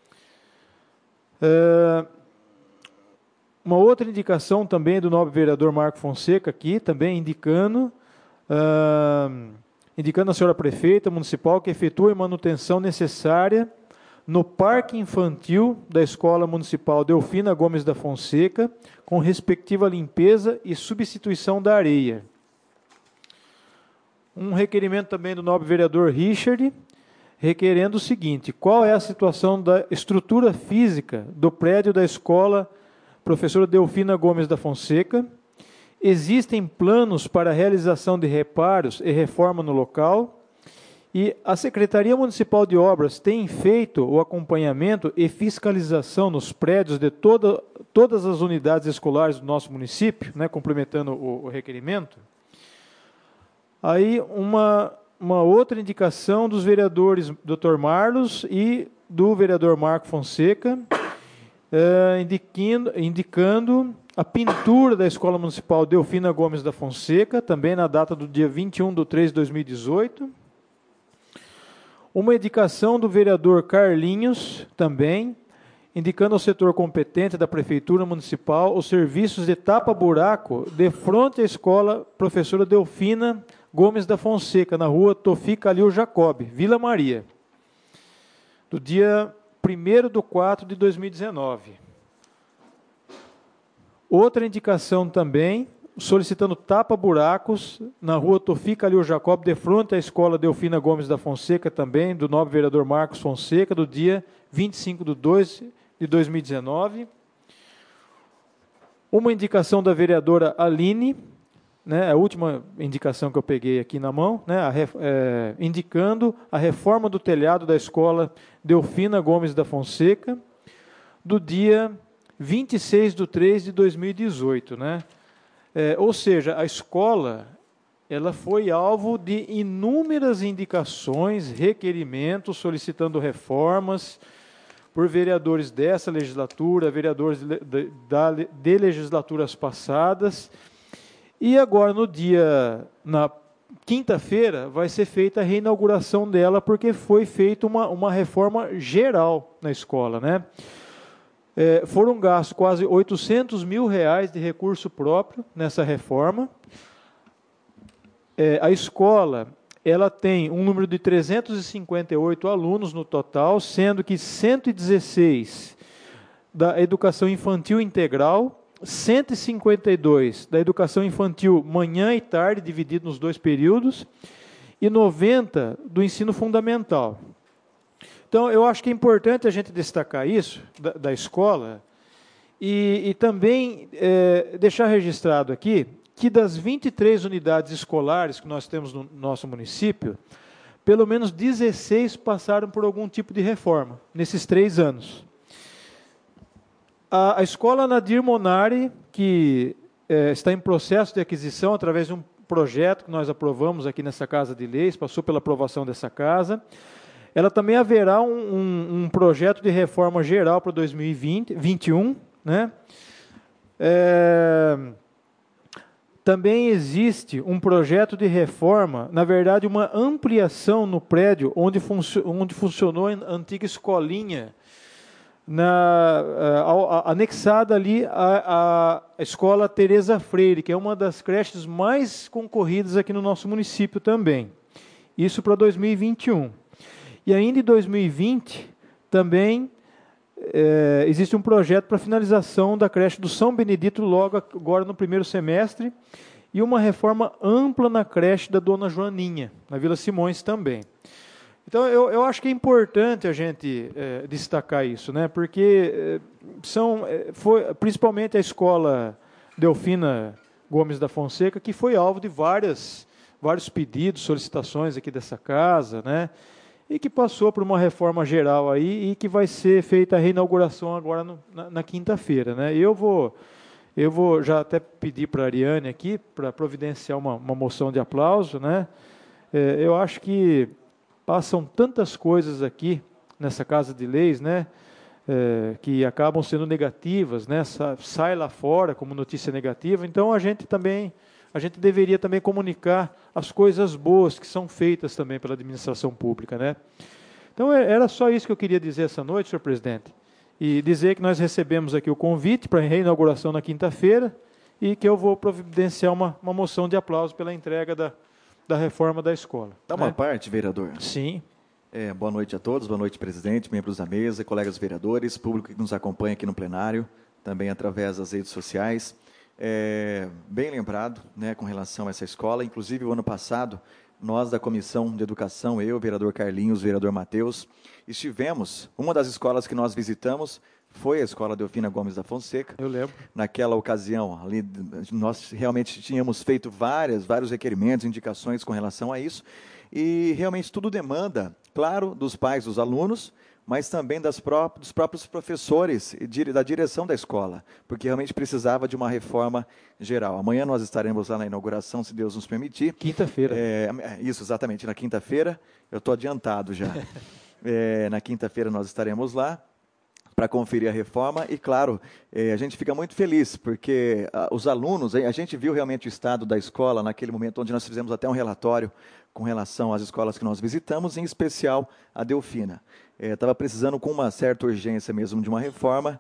É, uma outra indicação também do nobre vereador Marco Fonseca aqui, também indicando, uh, indicando a senhora prefeita municipal que efetue manutenção necessária no Parque Infantil da Escola Municipal Delfina Gomes da Fonseca, com respectiva limpeza e substituição da areia. Um requerimento também do nobre vereador Richard, requerendo o seguinte: qual é a situação da estrutura física do prédio da escola Professora Delfina Gomes da Fonseca? Existem planos para a realização de reparos e reforma no local? E a Secretaria Municipal de Obras tem feito o acompanhamento e fiscalização nos prédios de toda, todas as unidades escolares do nosso município, né, complementando o, o requerimento. Aí uma, uma outra indicação dos vereadores doutor Marlos e do vereador Marco Fonseca, é, indicando, indicando a pintura da Escola Municipal Delfina Gomes da Fonseca, também na data do dia vinte e um de três de dois mil e dezoito. Uma indicação do vereador Carlinhos, também, indicando ao setor competente da Prefeitura Municipal os serviços de tapa-buraco de frente à escola Professora Delfina Gomes da Fonseca, na rua Tofi Calil Jacob, Vila Maria, do dia primeiro de quatro de dois mil e dezenove. Outra indicação também, solicitando tapa-buracos na rua Tofi Calil Jacob, de frente à escola Delfina Gomes da Fonseca, também, do nobre vereador Marcos Fonseca, do dia vinte e cinco de dois de dois mil e dezenove. Uma indicação da vereadora Aline, né, a última indicação que eu peguei aqui na mão, né, a, é, indicando a reforma do telhado da escola Delfina Gomes da Fonseca, do dia vinte e seis de três de dois mil e dezoito, né? É, ou seja, a escola ela foi alvo de inúmeras indicações, requerimentos, solicitando reformas por vereadores dessa legislatura, vereadores de, de, de, de legislaturas passadas. E agora, no dia, na quinta-feira, vai ser feita a reinauguração dela, porque foi feita uma, uma reforma geral na escola, né? É, foram gastos quase oitocentos mil reais de recurso próprio nessa reforma. É, a escola, ela tem um número de trezentos e cinquenta e oito alunos no total, sendo que cento e dezesseis da educação infantil integral, cento e cinquenta e dois da educação infantil manhã e tarde, dividido nos dois períodos, e noventa do ensino fundamental. Então, eu acho que é importante a gente destacar isso da, da escola e, e também é, deixar registrado aqui que das vinte e três unidades escolares que nós temos no nosso município, pelo menos dezesseis passaram por algum tipo de reforma nesses três anos. A, a escola Nadir Monari, que é, está em processo de aquisição através de um projeto que nós aprovamos aqui nessa Casa de Leis, passou pela aprovação dessa casa, ela também haverá um, um, um projeto de reforma geral para dois mil e vinte, vinte e um, né? É, também existe um projeto de reforma, na verdade, uma ampliação no prédio onde, funcio, onde funcionou a antiga escolinha, na, a, a, anexada ali a, a escola Tereza Freire, que é uma das creches mais concorridas aqui no nosso município também. Isso para dois mil e vinte e um. E ainda em dois mil e vinte, também é, existe um projeto para finalização da creche do São Benedito, logo agora no primeiro semestre, e uma reforma ampla na creche da Dona Joaninha, na Vila Simões também. Então, eu, eu acho que é importante a gente é, destacar isso, né? Porque é, são, é, foi, principalmente a escola Delfina Gomes da Fonseca, que foi alvo de várias, vários pedidos, solicitações aqui dessa casa, né? E que passou por uma reforma geral aí e que vai ser feita a reinauguração agora no, na, na quinta-feira, né? Eu vou, eu vou já até pedir para a Ariane aqui, para providenciar uma, uma moção de aplauso, né? É, eu acho que passam tantas coisas aqui nessa Casa de Leis, né? É, que acabam sendo negativas, né? Sa, sai lá fora como notícia negativa, então a gente também... a gente deveria também comunicar as coisas boas que são feitas também pela administração pública, né? Então, era só isso que eu queria dizer essa noite, senhor presidente, e dizer que nós recebemos aqui o convite para a reinauguração na quinta-feira e que eu vou providenciar uma, uma moção de aplauso pela entrega da, da reforma da escola. Dá uma né? parte, vereador. Sim. É, boa noite a todos, boa noite, presidente, membros da mesa, colegas vereadores, público que nos acompanha aqui no plenário, também através das redes sociais. É, bem lembrado, né, com relação a essa escola. Inclusive, o ano passado, nós da Comissão de Educação, eu, o vereador Carlinhos, o vereador Matheus, estivemos, uma das escolas que nós visitamos foi a escola Delfina Gomes da Fonseca. Eu lembro. Naquela ocasião, ali, nós realmente tínhamos feito várias, vários requerimentos, indicações com relação a isso, e realmente tudo demanda, claro, dos pais dos alunos, mas também das pró dos próprios professores e da direção da escola, porque realmente precisava de uma reforma geral. Amanhã nós estaremos lá na inauguração, se Deus nos permitir. Quinta-feira. É, isso, exatamente, na quinta-feira. Eu estou adiantado já. é, na quinta-feira nós estaremos lá para conferir a reforma e, claro, é, a gente fica muito feliz, porque a, os alunos, a gente viu realmente o estado da escola naquele momento onde nós fizemos até um relatório com relação às escolas que nós visitamos, em especial a Delfina. Estava é, precisando com uma certa urgência mesmo de uma reforma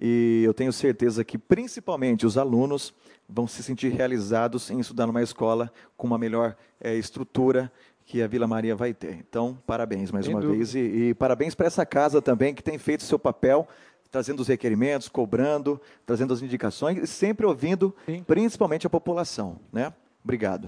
e eu tenho certeza que principalmente os alunos vão se sentir realizados em estudar numa escola com uma melhor é, estrutura que a Vila Maria vai ter. Então, parabéns mais Sem uma dúvida. vez e, e parabéns para essa casa também que tem feito seu papel, trazendo os requerimentos, cobrando, trazendo as indicações e sempre ouvindo Sim. principalmente a população, né? Obrigado.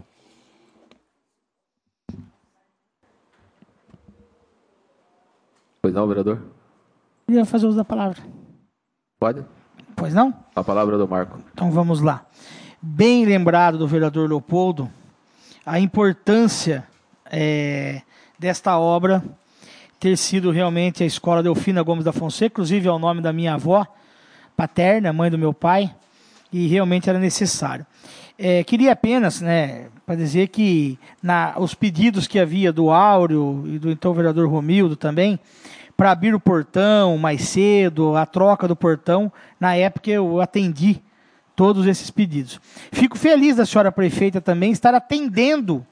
Pois não, vereador? Eu ia fazer uso da palavra. Pode? Pois não? A palavra do Marco. Então vamos lá. Bem lembrado do vereador Leopoldo, a importância é, desta obra ter sido realmente a escola Delfina Gomes da Fonseca, inclusive é o nome da minha avó paterna, mãe do meu pai, e realmente era necessário. É, queria apenas, né, para dizer que na, os pedidos que havia do Áureo e do então vereador Romildo também, para abrir o portão mais cedo, a troca do portão, na época eu atendi todos esses pedidos. Fico feliz da senhora prefeita também estar atendendo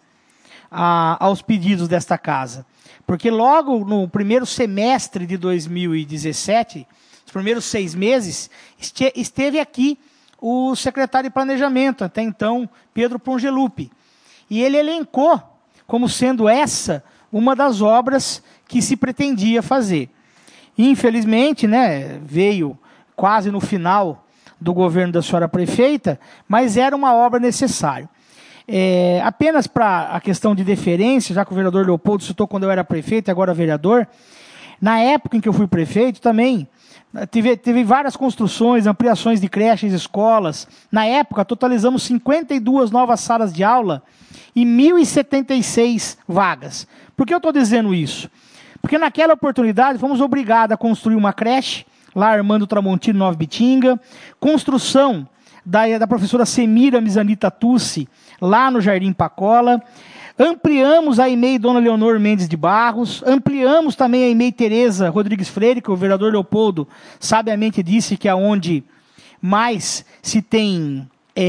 a, aos pedidos desta casa, porque logo no primeiro semestre de dois mil e dezessete, os primeiros seis meses, este, esteve aqui o secretário de Planejamento, até então, Pedro Pongelupi, e ele elencou como sendo essa uma das obras que se pretendia fazer. Infelizmente, né, veio quase no final do governo da senhora prefeita, mas era uma obra necessária. É, apenas para a questão de deferência, já que o vereador Leopoldo citou quando eu era prefeito e agora vereador, na época em que eu fui prefeito também, teve, teve várias construções, ampliações de creches, escolas. Na época, totalizamos cinquenta e duas novas salas de aula e mil e setenta e seis vagas. Por que eu estou dizendo isso? Porque naquela oportunidade fomos obrigados a construir uma creche, lá Armando Tramontino, Nova Bitinga, construção da, da professora Semira Mizanita Tussi, lá no Jardim Pacola, ampliamos a E M E I Dona Leonor Mendes de Barros, ampliamos também a E M E I Tereza Rodrigues Freire, que o vereador Leopoldo sabiamente disse que é onde mais se tem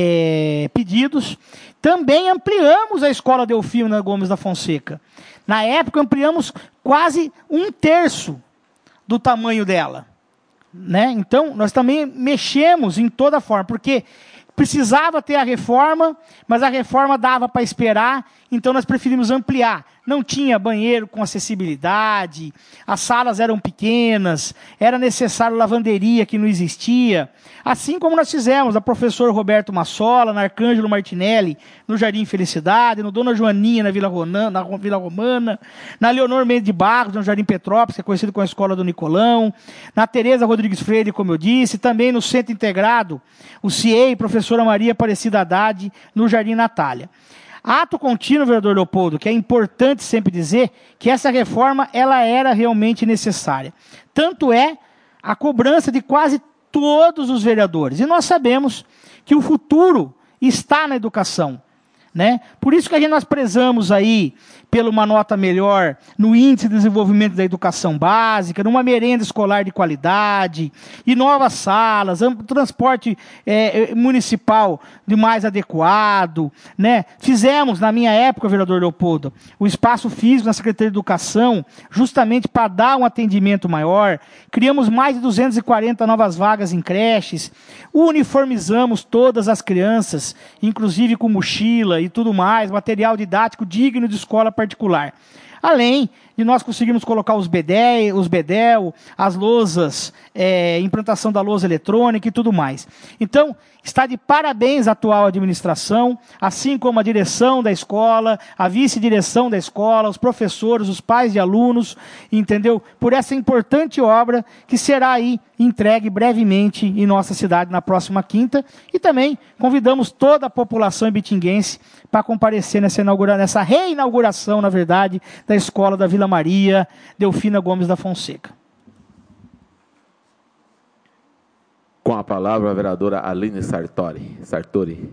é, pedidos. Também ampliamos a Escola Delfina Gomes da Fonseca. Na época, ampliamos quase um terço do tamanho dela, né? Então, nós também mexemos em toda forma, porque precisava ter a reforma, mas a reforma dava para esperar, então nós preferimos ampliar. Não tinha banheiro com acessibilidade, as salas eram pequenas, era necessário lavanderia que não existia. Assim como nós fizemos a professor Roberto Massola, na Arcângelo Martinelli, no Jardim Felicidade, no Dona Joaninha, na Vila, Ronan, na Vila Romana, na Leonor Mendes de Barros, no Jardim Petrópolis, que é conhecido como a Escola do Nicolão, na Tereza Rodrigues Freire, como eu disse, também no Centro Integrado, o C I E I, professora Maria Aparecida Haddad, no Jardim Natália. Ato contínuo, vereador Leopoldo, que é importante sempre dizer que essa reforma ela era realmente necessária. Tanto é a cobrança de quase todos os vereadores. E nós sabemos que o futuro está na educação, né? Por isso que a gente, nós prezamos aí pela uma nota melhor no índice de desenvolvimento da educação básica, numa merenda escolar de qualidade, e novas salas, transporte é, municipal de mais adequado, né? Fizemos, na minha época, vereador Leopoldo, o espaço físico na Secretaria de Educação, justamente para dar um atendimento maior, criamos mais de duzentas e quarenta novas vagas em creches, uniformizamos todas as crianças, inclusive com mochila e tudo mais, material didático digno de escola particular. Além de nós conseguirmos colocar os bedel, os bedel as lousas, é, implantação da lousa eletrônica e tudo mais. Então, está de parabéns a atual administração, assim como a direção da escola, a vice-direção da escola, os professores, os pais de alunos, entendeu? Por essa importante obra que será aí entregue brevemente em nossa cidade na próxima quinta. E também convidamos toda a população ibitinguense para comparecer nessa, inaugura, nessa reinauguração, na verdade, da escola da Vila Maria Delfina Gomes da Fonseca. Com a palavra, a vereadora Aline Sartori. Sartori.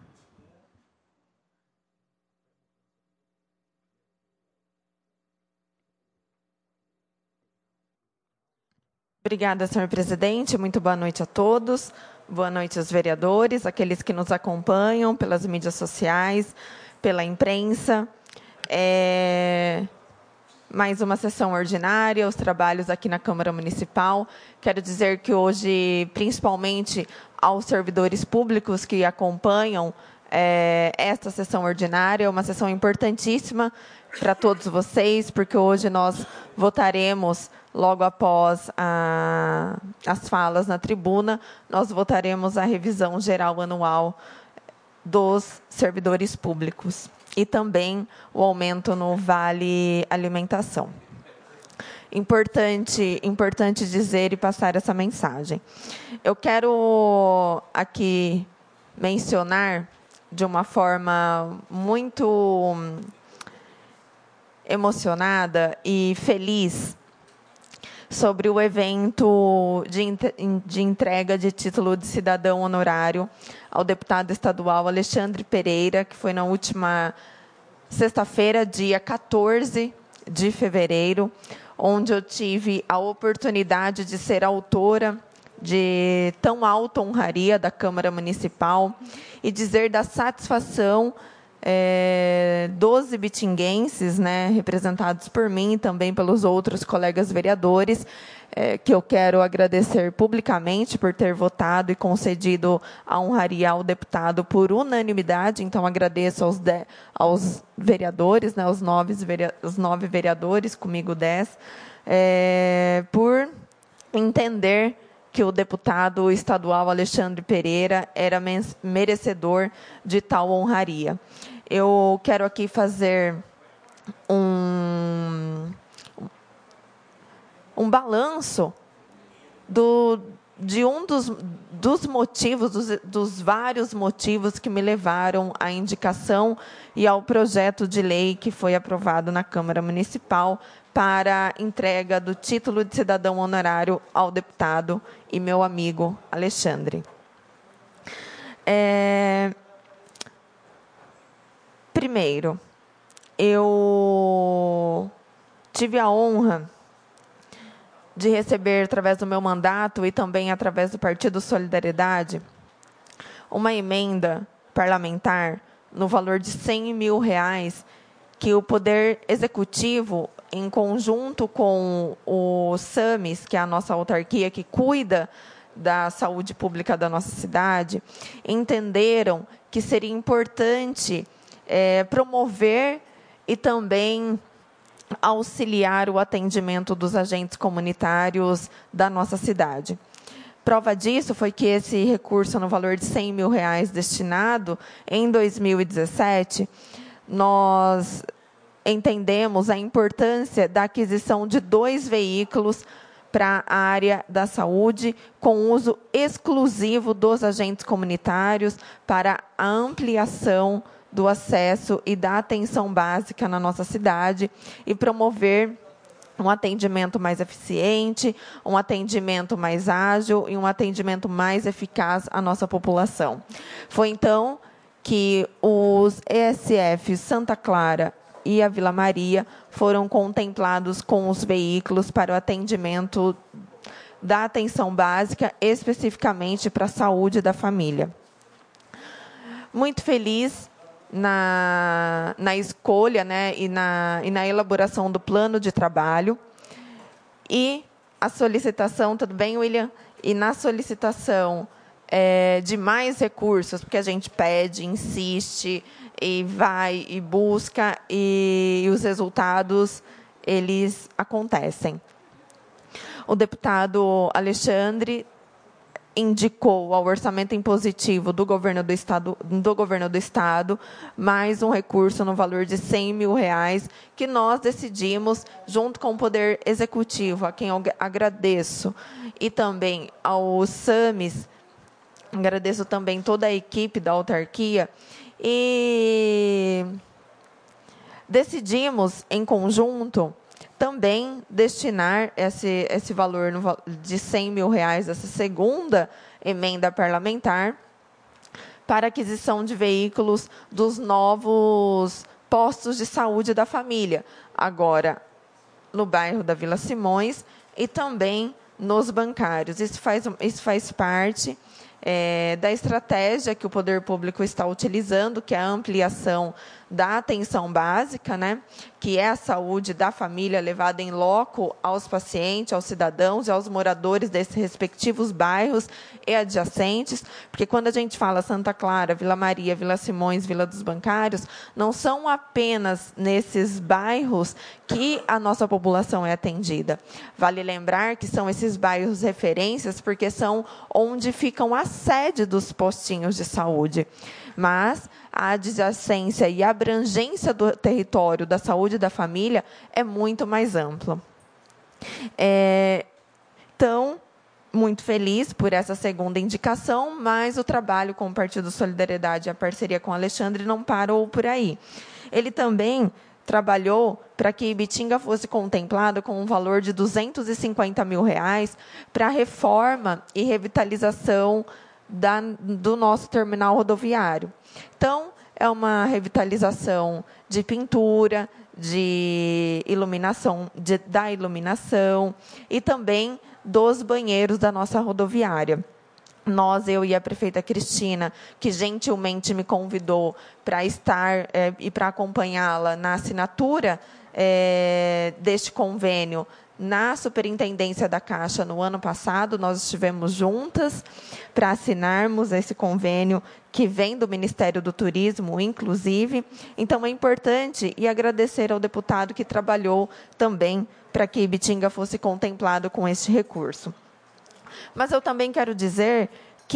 Obrigada, senhor presidente. Muito boa noite a todos. Boa noite aos vereadores, aqueles que nos acompanham pelas mídias sociais, pela imprensa. É... Mais uma sessão ordinária, os trabalhos aqui na Câmara Municipal. Quero dizer que hoje, principalmente aos servidores públicos que acompanham é, esta sessão ordinária, é uma sessão importantíssima para todos vocês, porque hoje nós votaremos, logo após a, as falas na tribuna, nós votaremos a revisão geral anual dos servidores públicos e também o aumento no Vale Alimentação. Importante, importante dizer e passar essa mensagem. Eu quero aqui mencionar de uma forma muito emocionada e feliz sobre o evento de, de entrega de título de cidadão honorário ao deputado estadual Alexandre Pereira, que foi na última sexta-feira, dia quatorze de fevereiro, onde eu tive a oportunidade de ser autora de tão alta honraria da Câmara Municipal e dizer da satisfação é, dos ibitinguenses, né, representados por mim e também pelos outros colegas vereadores, é, que eu quero agradecer publicamente por ter votado e concedido a honraria ao deputado por unanimidade. Então, agradeço aos, de, aos vereadores, né, os, nove, os nove vereadores, comigo dez, é, por entender que o deputado estadual Alexandre Pereira era merecedor de tal honraria. Eu quero aqui fazer um, um balanço do, de um dos, dos motivos, dos, dos vários motivos que me levaram à indicação e ao projeto de lei que foi aprovado na Câmara Municipal para a entrega do título de cidadão honorário ao deputado e meu amigo Alexandre. É, primeiro, eu tive a honra de receber, através do meu mandato e também através do Partido Solidariedade, uma emenda parlamentar no valor de cem mil reais que o Poder Executivo, em conjunto com o SAMES, que é a nossa autarquia que cuida da saúde pública da nossa cidade, entenderam que seria importante é, promover e também auxiliar o atendimento dos agentes comunitários da nossa cidade. Prova disso foi que esse recurso, no valor de cem mil reais destinado em dois mil e dezessete, nós entendemos a importância da aquisição de dois veículos para a área da saúde, com uso exclusivo dos agentes comunitários para a ampliação do acesso e da atenção básica na nossa cidade e promover um atendimento mais eficiente, um atendimento mais ágil e um atendimento mais eficaz à nossa população. Foi então que os E S Fs Santa Clara e a Vila Maria foram contemplados com os veículos para o atendimento da atenção básica, especificamente para a saúde da família. Muito feliz na, na escolha, né, e, na, e na elaboração do plano de trabalho. E a solicitação, tudo bem, William? E na solicitação é, de mais recursos, porque a gente pede, insiste, e vai e busca, e, e os resultados, eles acontecem. O deputado Alexandre indicou ao orçamento impositivo do governo do estado, do governo do estado mais um recurso no valor de cem mil reais, que nós decidimos, junto com o Poder Executivo, a quem eu agradeço, e também ao SAMES, agradeço também toda a equipe da autarquia, e decidimos, em conjunto, também destinar esse, esse valor no, de cem mil reais, essa segunda emenda parlamentar, para aquisição de veículos dos novos postos de saúde da família, agora no bairro da Vila Simões e também nos bancários. Isso faz, isso faz parte É, da estratégia que o poder público está utilizando, que é a ampliação da atenção básica, né, que é a saúde da família levada em loco aos pacientes, aos cidadãos e aos moradores desses respectivos bairros e adjacentes, porque quando a gente fala Santa Clara, Vila Maria, Vila Simões, Vila dos Bancários, não são apenas nesses bairros que a nossa população é atendida. Vale lembrar que são esses bairros referências, porque são onde ficam a sede dos postinhos de saúde. Mas a adjacência e a abrangência do território da saúde da família é muito mais ampla. É, então, muito feliz por essa segunda indicação, mas o trabalho com o Partido Solidariedade e a parceria com o Alexandre não parou por aí. Ele também trabalhou para que Ibitinga fosse contemplado com um valor de duzentos e cinquenta mil reais para a reforma e revitalização da, do nosso terminal rodoviário. Então, é uma revitalização de pintura, de iluminação, de, da iluminação e também dos banheiros da nossa rodoviária. Nós, eu e a prefeita Cristina, que gentilmente me convidou para estar é, e para acompanhá-la na assinatura é, deste convênio na Superintendência da Caixa no ano passado, nós estivemos juntas para assinarmos esse convênio que vem do Ministério do Turismo, inclusive. Então, é importante e agradecer ao deputado que trabalhou também para que Ibitinga fosse contemplado com este recurso. Mas eu também quero dizer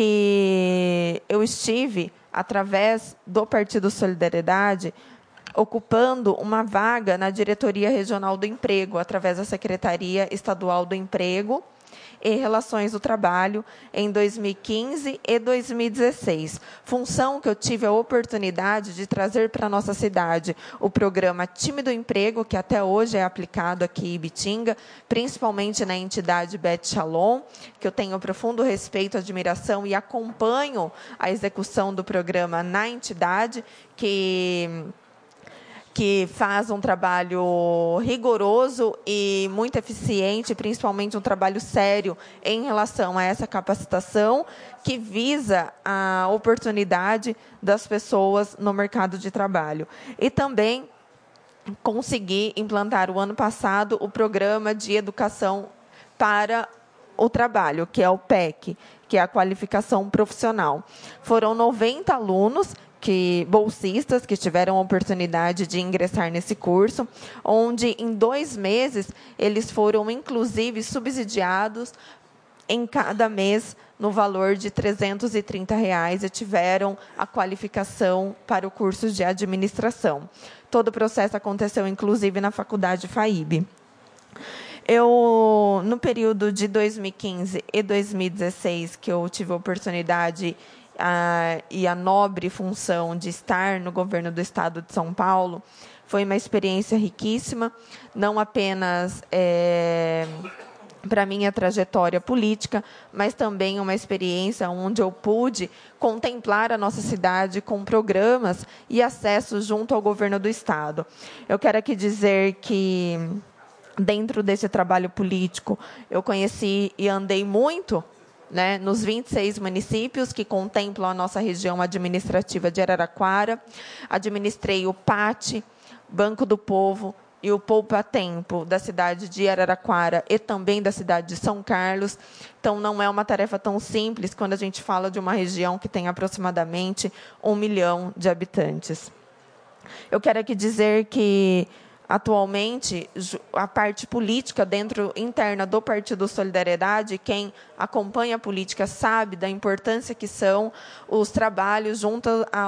que eu estive, através do Partido Solidariedade, ocupando uma vaga na Diretoria Regional do Emprego, através da Secretaria Estadual do Emprego e Relações do Trabalho, em dois mil e quinze e dois mil e dezesseis. Função que eu tive a oportunidade de trazer para a nossa cidade o programa Time do Emprego, que até hoje é aplicado aqui em Ibitinga, principalmente na entidade Bet Shalom, que eu tenho profundo respeito, admiração e acompanho a execução do programa na entidade, que... que faz um trabalho rigoroso e muito eficiente, principalmente um trabalho sério em relação a essa capacitação, que visa a oportunidade das pessoas no mercado de trabalho. E também consegui implantar, o ano passado, o Programa de Educação para o Trabalho, que é o P E C, que é a Qualificação Profissional. Foram noventa alunos que bolsistas que tiveram a oportunidade de ingressar nesse curso, onde em dois meses eles foram inclusive subsidiados em cada mês no valor de trezentos e trinta reais e tiveram a qualificação para o curso de administração. Todo o processo aconteceu inclusive na Faculdade FAIB. Eu, no período de dois mil e quinze e dois mil e dezesseis, que eu tive a oportunidade A, e a nobre função de estar no governo do Estado de São Paulo, foi uma experiência riquíssima, não apenas é, para a minha trajetória política, mas também uma experiência onde eu pude contemplar a nossa cidade com programas e acesso junto ao governo do Estado. Eu quero aqui dizer que, dentro desse trabalho político, eu conheci e andei muito, né, nos vinte e seis municípios que contemplam a nossa região administrativa de Araraquara. Administrei o P A T, Banco do Povo e o Poupa Tempo da cidade de Araraquara e também da cidade de São Carlos. Então, não é uma tarefa tão simples quando a gente fala de uma região que tem aproximadamente um milhão de habitantes. Eu quero aqui dizer que, atualmente, a parte política dentro interna do Partido Solidariedade, quem acompanha a política sabe da importância que são os trabalhos junto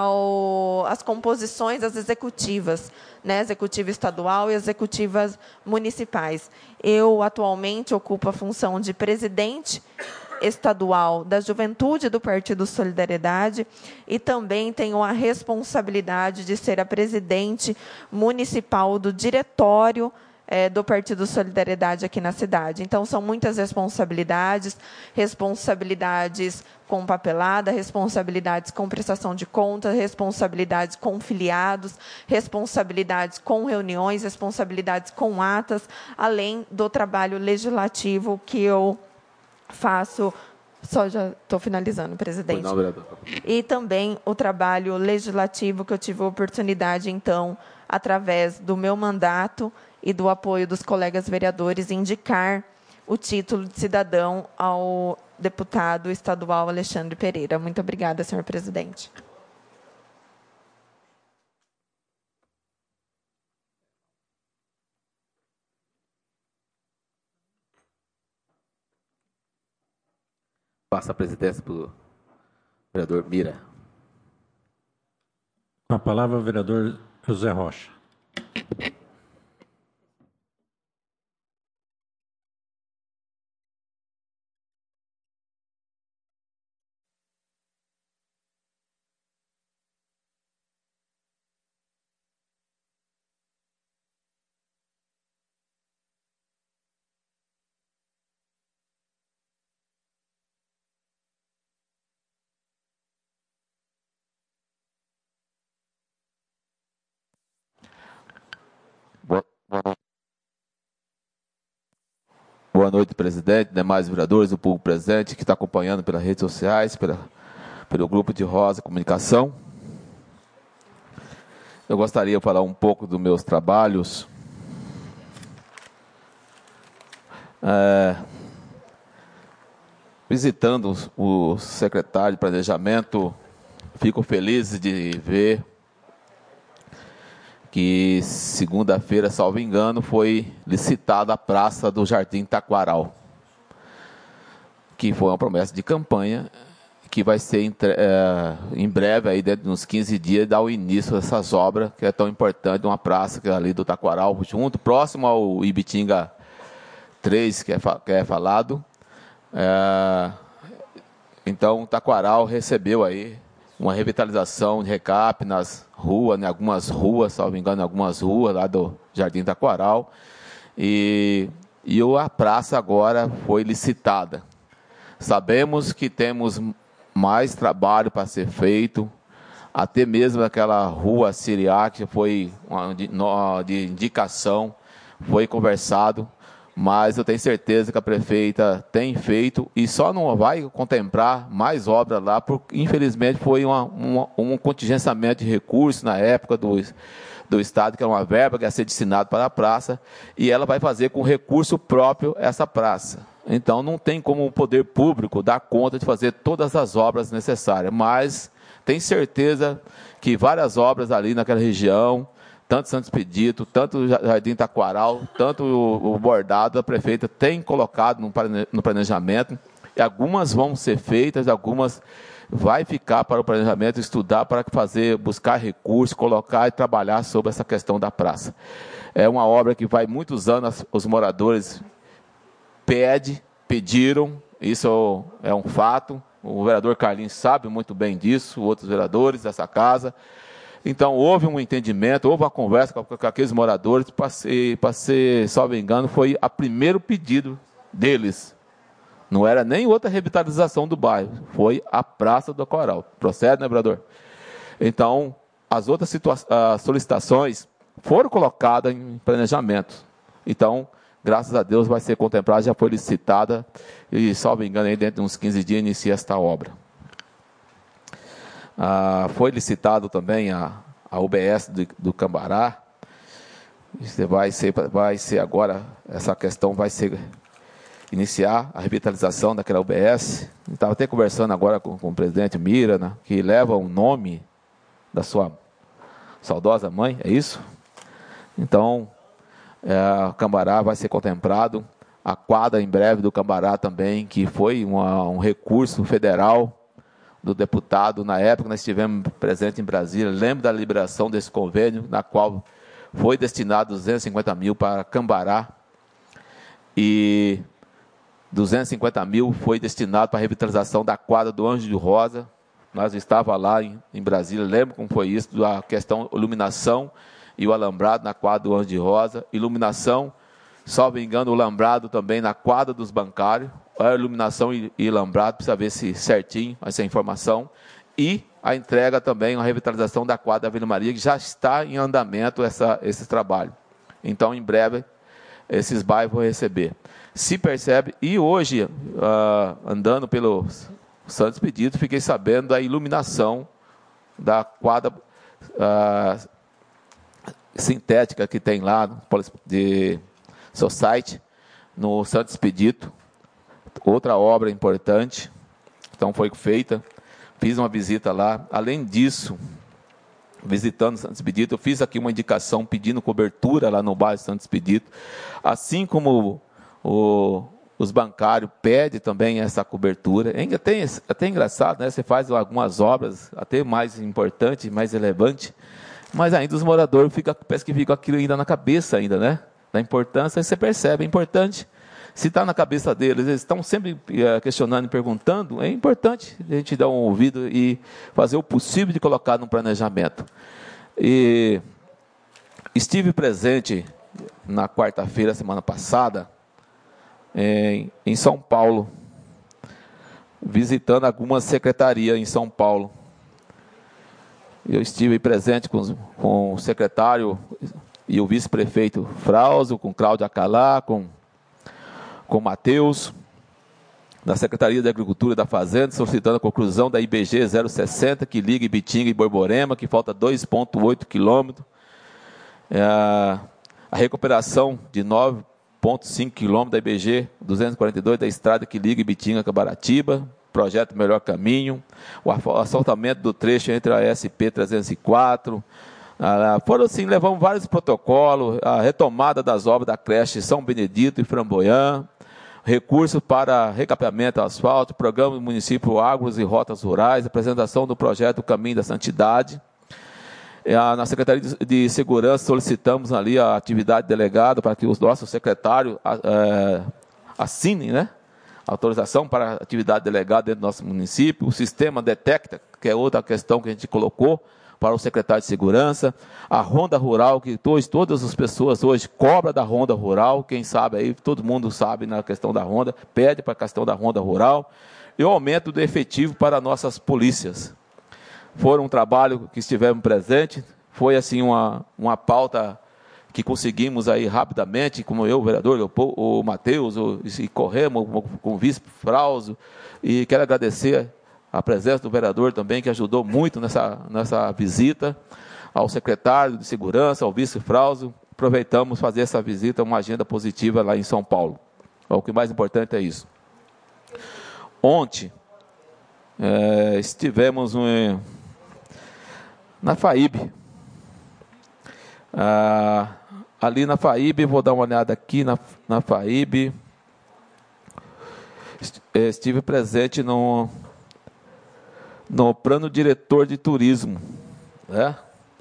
ao, às composições das executivas, né, executiva estadual e executivas municipais. Eu, atualmente, ocupo a função de presidente estadual da Juventude do Partido Solidariedade e também tenho a responsabilidade de ser a presidente municipal do diretório é, do Partido Solidariedade aqui na cidade. Então, são muitas responsabilidades, responsabilidades com papelada, responsabilidades com prestação de contas, responsabilidades com filiados, responsabilidades com reuniões, responsabilidades com atas, além do trabalho legislativo que eu faço, só já estou finalizando, presidente. Não, e também o trabalho legislativo que eu tive a oportunidade, então, através do meu mandato e do apoio dos colegas vereadores, indicar o título de cidadão ao deputado estadual Alexandre Pereira. Muito obrigada, senhor presidente. Passa a presidência para o vereador Mira. Com a palavra, o vereador José Rocha. noite, presidente, demais vereadores, o público presente que está acompanhando pelas redes sociais, pela, pelo grupo de Rosa Comunicação. Eu gostaria de falar um pouco dos meus trabalhos. É, visitando o secretário de Planejamento, fico feliz de ver que segunda-feira, salvo engano, foi licitada a praça do Jardim Taquaral, que foi uma promessa de campanha, que vai ser entre, é, em breve, aí dentro de uns quinze dias, dar o início dessas obras, que é tão importante, uma praça que é ali do Taquaral, junto, próximo ao Ibitinga três, que é, que é falado. É, então, o Taquaral recebeu aí uma revitalização de recap nas ruas, em algumas ruas, salvo engano, em algumas ruas lá do Jardim Taquaral. E, e a praça agora foi licitada. Sabemos que temos mais trabalho para ser feito, até mesmo aquela rua Siriá, que foi uma de, de indicação, foi conversado, mas eu tenho certeza que a prefeita tem feito e só não vai contemplar mais obras lá, porque infelizmente foi uma, uma, um contingenciamento de recursos na época do, do Estado, que era uma verba que ia ser destinada para a praça, e ela vai fazer com recurso próprio essa praça. Então não tem como o poder público dar conta de fazer todas as obras necessárias, mas tenho certeza que várias obras ali naquela região, tanto Santo Expedito, tanto o Jardim Taquaral, tanto o, o bordado, a prefeita tem colocado no, no planejamento, e algumas vão ser feitas, algumas vai ficar para o planejamento, estudar para fazer, buscar recursos, colocar e trabalhar sobre essa questão da praça. É uma obra que vai muitos anos, os moradores pedem, pediram, isso é um fato, o vereador Carlinhos sabe muito bem disso, outros vereadores dessa casa. Então, houve um entendimento, houve uma conversa com, com aqueles moradores, para ser, para ser, salvo engano, foi o primeiro pedido deles. Não era nem outra revitalização do bairro, foi a Praça do Coral. Procede, né, vereador? Então, as outras as solicitações foram colocadas em planejamento. Então, graças a Deus, vai ser contemplada, já foi licitada, e, salvo engano, aí, dentro de uns quinze dias, inicia esta obra. Ah, foi licitado também a, a U B S do, do Cambará. Isso vai ser, vai ser agora, essa questão vai ser iniciar a revitalização daquela U B S. Estava até conversando agora com, com o presidente Mira, né, que leva o nome da sua saudosa mãe, é isso? Então, é, o Cambará vai ser contemplado. A quadra em breve do Cambará também, que foi uma, um recurso federal do deputado, na época nós estivemos presentes em Brasília, lembro da liberação desse convênio, na qual foi destinado duzentos e cinquenta mil para Cambará, e duzentos e cinquenta mil foi destinado para a revitalização da quadra do Anjo de Rosa. Nós estávamos lá em, em Brasília, lembro como foi isso, a questão iluminação e o alambrado na quadra do Anjo de Rosa, iluminação, salvo engano, o alambrado também na quadra dos bancários, a iluminação e, e alambrado, precisa ver se certinho essa informação, e a entrega também, a revitalização da quadra da Vila Maria, que já está em andamento essa, esse trabalho. Então, em breve, esses bairros vão receber. Se percebe, e hoje, uh, andando pelo Santo Expedito, fiquei sabendo da iluminação da quadra uh, sintética que tem lá, de Society, no Santo Expedito, outra obra importante, então foi feita, fiz uma visita lá. Além disso, visitando Santo Expedito, eu fiz aqui uma indicação pedindo cobertura lá no bairro Santo Expedito, assim como o, o, os bancários pedem também essa cobertura. É até, até engraçado, né? Você faz algumas obras até mais importantes, mais relevantes, mas ainda os moradores ficam, parece que ficam aquilo ainda na cabeça ainda, né? Da importância, você percebe, é importante. Se está na cabeça deles, eles estão sempre questionando e perguntando, é importante a gente dar um ouvido e fazer o possível de colocar no planejamento. E estive presente na quarta-feira, semana passada, em, em São Paulo, visitando algumas secretarias em São Paulo. Eu estive presente com, com o secretário e o vice-prefeito Frauso, com Cláudio Acalá, com com o Matheus, da Secretaria da Agricultura e da Fazenda, solicitando a conclusão da I B G zero sessenta, que liga Ibitinga e Borborema, que falta dois vírgula oito quilômetros. É a, a recuperação de nove vírgula cinco quilômetros da I B G duzentos e quarenta e dois, da estrada que liga Ibitinga a Cabaratiba, projeto Melhor Caminho, o asfaltamento do trecho entre a S P trezentos e quatro. Ah, foram assim, levamos vários protocolos, a retomada das obras da creche São Benedito e Framboyã, recursos para recapeamento asfalto, programa do município Agros e Rotas Rurais, apresentação do projeto Caminho da Santidade. Na Secretaria de Segurança solicitamos ali a atividade delegada para que os nossos secretários é, assinem, né, autorização para a atividade delegada dentro do nosso município. O sistema Detecta, que é outra questão que a gente colocou para o secretário de Segurança. A Ronda Rural, que hoje, todas as pessoas hoje cobram da Ronda Rural, quem sabe aí, todo mundo sabe na questão da Ronda, pede para a questão da Ronda Rural. E o aumento do efetivo para nossas polícias. Foi um trabalho que estivemos presentes, foi assim uma, uma pauta que conseguimos aí rapidamente, como eu, o vereador, o, o Matheus, o, e corremos com o vice-frauso, e quero agradecer a presença do vereador também, que ajudou muito nessa, nessa visita, ao secretário de Segurança, ao vice-frauso. Aproveitamos fazer essa visita, uma agenda positiva lá em São Paulo. O que mais importante é isso. Ontem, é, estivemos um, na FAIB. Ah, ali na FAIB, vou dar uma olhada aqui na, na FAIB. Estive presente no, no plano diretor de turismo. Né?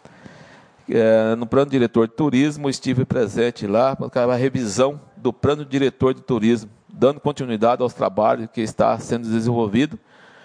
É, no plano diretor de turismo, estive presente lá para a revisão do plano diretor de turismo, dando continuidade aos trabalhos que está sendo desenvolvido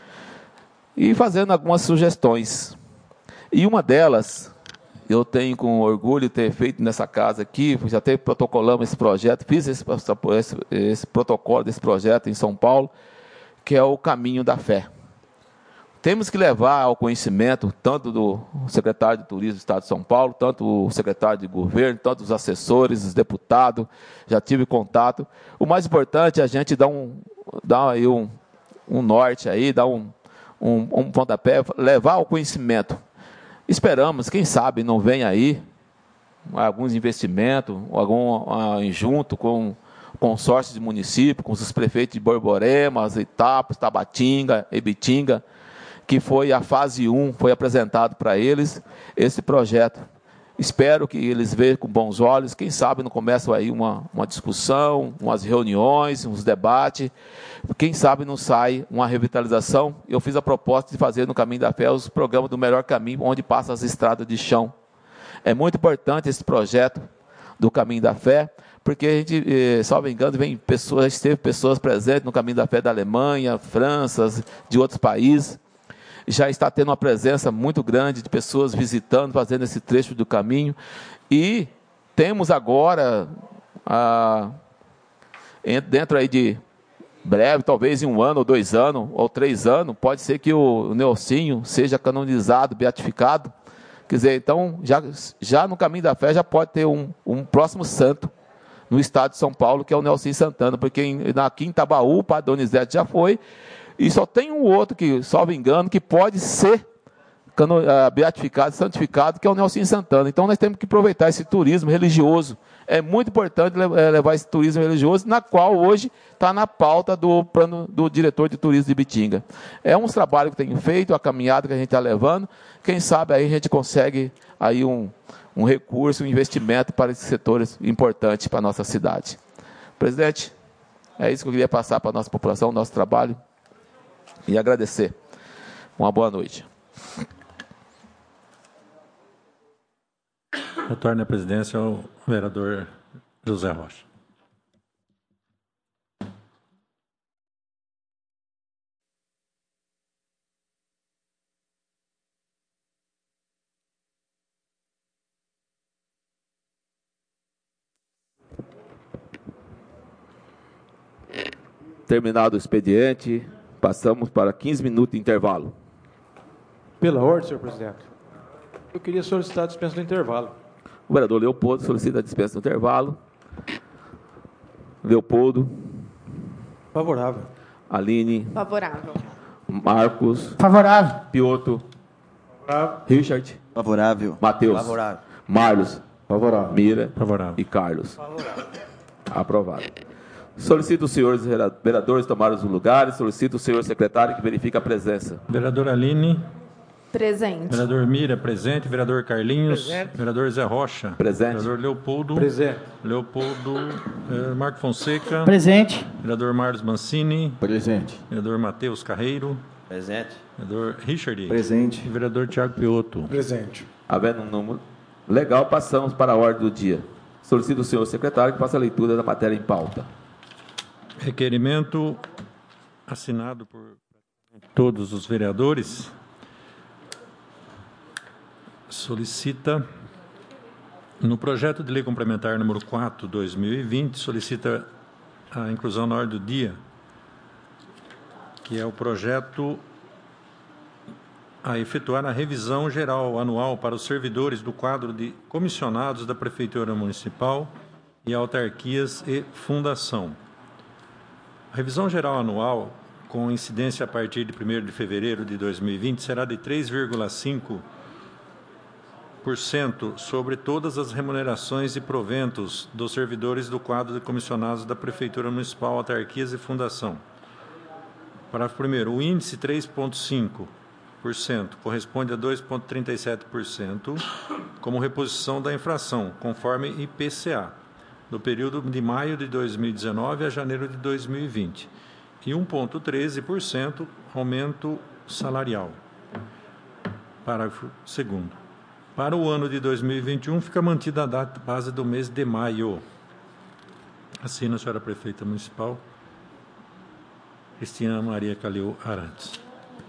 e fazendo algumas sugestões. E uma delas, eu tenho com orgulho de ter feito nessa casa aqui, já até protocolamos esse projeto, fiz esse, esse, esse protocolo desse projeto em São Paulo, que é o Caminho da Fé. Temos que levar ao conhecimento, tanto do secretário de Turismo do Estado de São Paulo, tanto o secretário de Governo, tanto os assessores, os deputados, já tive contato. O mais importante é a gente dar um, dar aí um, um norte, aí, dar um, um, um pontapé, levar ao conhecimento. Esperamos, quem sabe, não vem aí alguns investimentos, algum uh, junto com consórcios de município, com os prefeitos de Borborema, Itapos, Tabatinga, Ibitinga, que foi a fase um, foi apresentado para eles esse projeto. Espero que eles vejam com bons olhos, quem sabe não começa aí uma, uma discussão, umas reuniões, uns debates, quem sabe não sai uma revitalização. Eu fiz a proposta de fazer no Caminho da Fé os programas do Melhor Caminho, onde passam as estradas de chão. É muito importante esse projeto do Caminho da Fé, porque a gente, eh, salvo engano, vem pessoas, teve pessoas presentes no Caminho da Fé da Alemanha, França, de outros países. Já está tendo uma presença muito grande de pessoas visitando, fazendo esse trecho do caminho. E temos agora, ah, dentro aí de breve, talvez em um ano, ou dois anos, ou três anos, pode ser que o Nelsinho seja canonizado, beatificado. Quer dizer, então, já, já no Caminho da Fé já pode ter um, um próximo santo no estado de São Paulo, que é o Nelsinho Santana, porque em, aqui em Itabaú, o Padre Donizete já foi, e só tem um outro, que, salvo engano, que pode ser cano, uh, beatificado, santificado, que é o Nelsinho Santana. Então, nós temos que aproveitar esse turismo religioso. É muito importante levar esse turismo religioso, na qual hoje está na pauta do plano do diretor de turismo de Ibitinga. É um trabalho que tem feito, a caminhada que a gente está levando. Quem sabe aí a gente consegue aí um, um recurso, um investimento para esses setores importantes para a nossa cidade. Presidente, é isso que eu queria passar para a nossa população, nosso trabalho. E agradecer. Uma boa noite. Retorno à presidência ao vereador José Rocha. Terminado o expediente, passamos para quinze minutos de intervalo. Pela ordem, senhor presidente. Eu queria solicitar a dispensa do intervalo. O vereador Leopoldo solicita a dispensa do intervalo. Leopoldo. Favorável. Aline. Favorável. Marcos. Favorável. Piotto. Favorável. Richard. Favorável. Matheus. Favorável. Marlos. Favorável. Mira. Favorável. E Carlos. Favorável. Aprovado. Solicito os senhores vereadores tomarem os lugares. Solicito o senhor secretário que verifique a presença. Vereadora Aline. Presente. Vereador Mira, presente. Vereador Carlinhos. Presente. Vereador Zé Rocha. Presente. Vereador Leopoldo. Presente. Leopoldo eh, Marco Fonseca. Presente. Vereador Marlos Mancini. Presente. Vereador Matheus Carreiro. Presente. Vereador Richard. Presente. E vereador Tiago Piotto. Presente. Havendo um número legal, passamos para a ordem do dia. Solicito o senhor secretário que faça a leitura da matéria em pauta. Requerimento assinado por todos os vereadores. Solicita, no projeto de lei complementar número quatro, dois mil e vinte, solicita a inclusão na ordem do dia, que é o projeto a efetuar a revisão geral anual para os servidores do quadro de comissionados da Prefeitura Municipal e autarquias e fundação. A revisão geral anual, com incidência a partir de primeiro de fevereiro de dois mil e vinte, será de três vírgula cinco por cento sobre todas as remunerações e proventos dos servidores do quadro de comissionados da Prefeitura Municipal, autarquias e fundação. Parágrafo primeiro. O índice três vírgula cinco por cento corresponde a dois vírgula trinta e sete por cento como reposição da infração, conforme I P C A, do período de maio de dois mil e dezenove a janeiro de dois mil e vinte, e um vírgula treze por cento aumento salarial. Parágrafo segundo. Para o ano de dois mil e vinte e um, fica mantida a data base do mês de maio. Assina a senhora prefeita municipal, Cristina Maria Calil Arantes.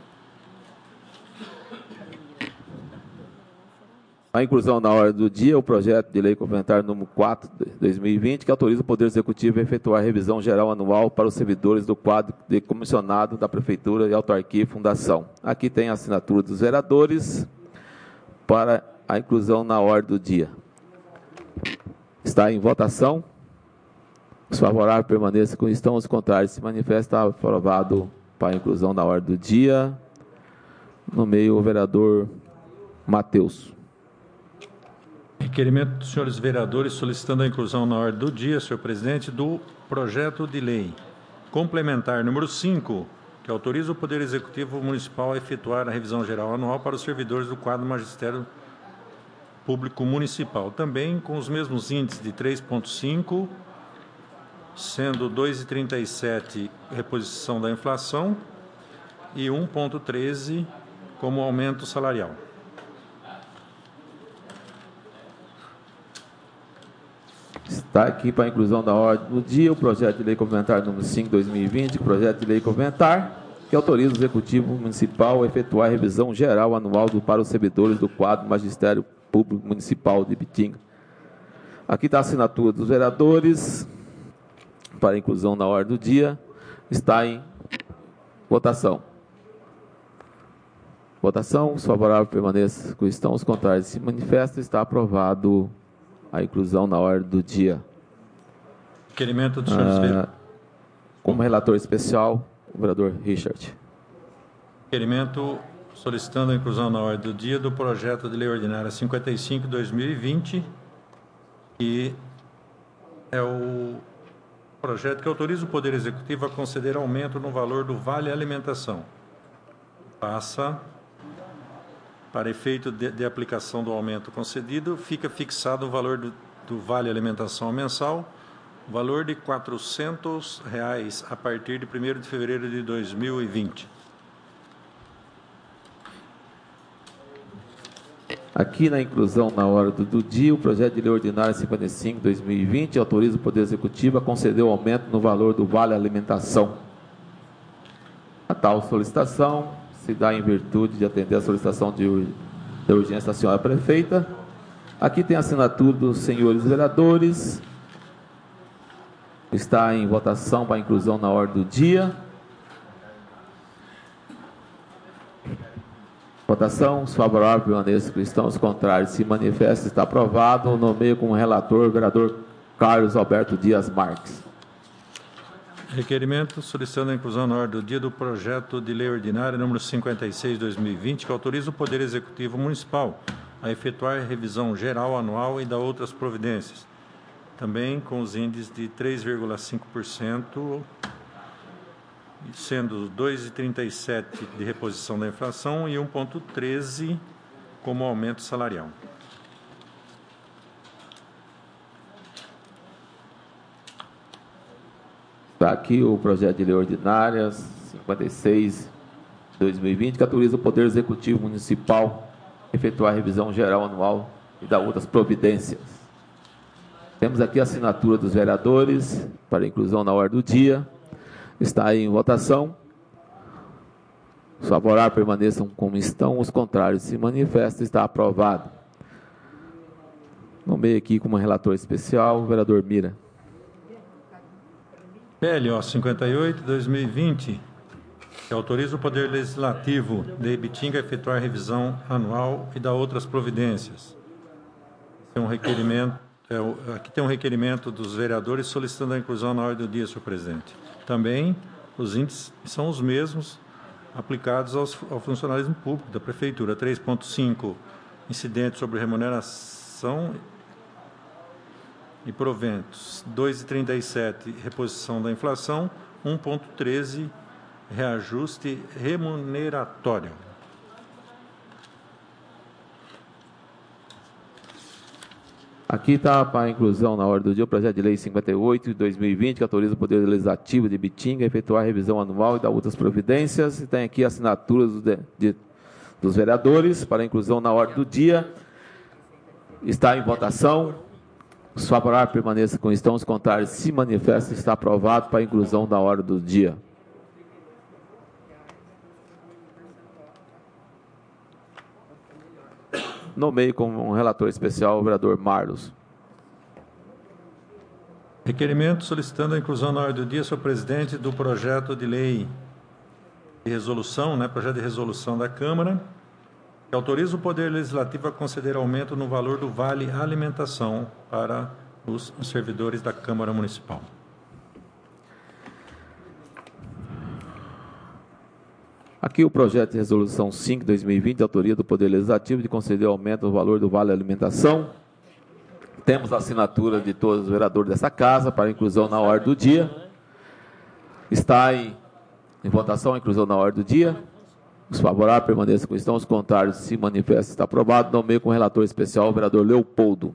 A inclusão na ordem do dia, o projeto de lei complementar número quatro de dois mil e vinte, que autoriza o Poder Executivo a efetuar a revisão geral anual para os servidores do quadro de comissionado da Prefeitura e autarquia e fundação. Aqui tem a assinatura dos vereadores para a inclusão na ordem do dia. Está em votação. Os favoráveis permaneçam como estão, os contrários se manifestam. Aprovado para a inclusão na ordem do dia. No meio, o vereador Matheus. Requerimento dos senhores vereadores solicitando a inclusão na ordem do dia, senhor presidente, do projeto de lei complementar número cinco, que autoriza o Poder Executivo Municipal a efetuar a revisão geral anual para os servidores do quadro Magistério Público Municipal, também com os mesmos índices de três vírgula cinco, sendo dois vírgula trinta e sete reposição da inflação e um vírgula treze como aumento salarial. Está aqui para a inclusão da ordem do dia o projeto de lei complementar número cinco, dois mil e vinte, projeto de lei complementar que autoriza o Executivo Municipal a efetuar a revisão geral anual do, para os servidores do quadro Magistério Público Municipal de Ibitinga. Aqui está a assinatura dos vereadores para a inclusão na ordem do dia. Está em votação. Votação. Os favoráveis permaneçam como estão, os contrários se manifestam. Está aprovado a inclusão na ordem do dia. Requerimento dos senhores vereadores. Como relator especial, o vereador Richard. Requerimento solicitando a inclusão na ordem do dia do projeto de lei ordinária cinquenta e cinco, dois mil e vinte, que é o projeto que autoriza o Poder Executivo a conceder aumento no valor do Vale Alimentação. Passa, para efeito de, de aplicação do aumento concedido, fica fixado o valor do, do Vale Alimentação mensal, valor de quatrocentos reais a partir de primeiro de fevereiro de dois mil e vinte. Aqui na inclusão na ordem do dia, o projeto de lei ordinária cinquenta e cinco, dois mil e vinte, autoriza o Poder Executivo a conceder o aumento no valor do Vale Alimentação. A tal solicitação se dá em virtude de atender a solicitação de, ur de urgência da senhora prefeita. Aqui tem a assinatura dos senhores vereadores. Está em votação para a inclusão na ordem do dia. Votação. Os favoráveis permaneçam cristãos, os contrários se manifestam. Está aprovado. Nomeio como relator o vereador Carlos Alberto Dias Marques. Requerimento solicitando a inclusão na ordem do dia do projeto de lei ordinária número cinquenta e seis de dois mil e vinte, que autoriza o Poder Executivo Municipal a efetuar revisão geral anual e da outras providências, também com os índices de três vírgula cinco por cento, sendo dois vírgula trinta e sete por cento de reposição da inflação e um vírgula treze por cento como aumento salarial. Está aqui o projeto de lei ordinária cinquenta e seis de dois mil e vinte, que autoriza o Poder Executivo Municipal a efetuar a revisão geral anual e dar outras providências. Temos aqui a assinatura dos vereadores para inclusão na ordem do dia. Está aí em votação. Os favoráveis permaneçam como estão, os contrários se manifestam. Está aprovado. Nomeei aqui como relator especial o vereador Mira. P L O cinquenta e oito de dois mil e vinte, que autoriza o Poder Legislativo de Ibitinga a efetuar a revisão anual e dar outras providências. Tem um requerimento, é, aqui tem um requerimento dos vereadores solicitando a inclusão na ordem do dia, senhor presidente. Também os índices são os mesmos aplicados aos, ao funcionalismo público da Prefeitura. três vírgula cinco incidentes sobre remuneração e proventos, dois vírgula trinta e sete reposição da inflação, um vírgula treze reajuste remuneratório. Aqui está para a inclusão na ordem do dia o projeto de lei cinquenta e oito de dois mil e vinte, que autoriza o Poder Legislativo de Ibitinga a efetuar a revisão anual e dar outras providências. E tem aqui assinaturas do de, de, dos vereadores para a inclusão na ordem do dia. Está em votação. Os favoráveis permaneçam como estão, os contrários se manifestam. Está aprovado para a inclusão na ordem do dia. Nomeio como um relator especial o vereador Marlos. Requerimento solicitando a inclusão na ordem do dia, senhor presidente, do projeto de lei de resolução, né, projeto de resolução da Câmara, que autoriza o Poder Legislativo a conceder aumento no valor do Vale Alimentação para os servidores da Câmara Municipal. Aqui o projeto de resolução cinco de dois mil e vinte, de autoria do Poder Legislativo, de conceder aumento no valor do Vale Alimentação. Temos a assinatura de todos os vereadores dessa casa para inclusão na ordem do dia. Está em, em votação a inclusão na ordem do dia. Os favoráveis permaneçam como estão, os contrários se manifestam. Está aprovado. Nomeio com relator especial o vereador Leopoldo.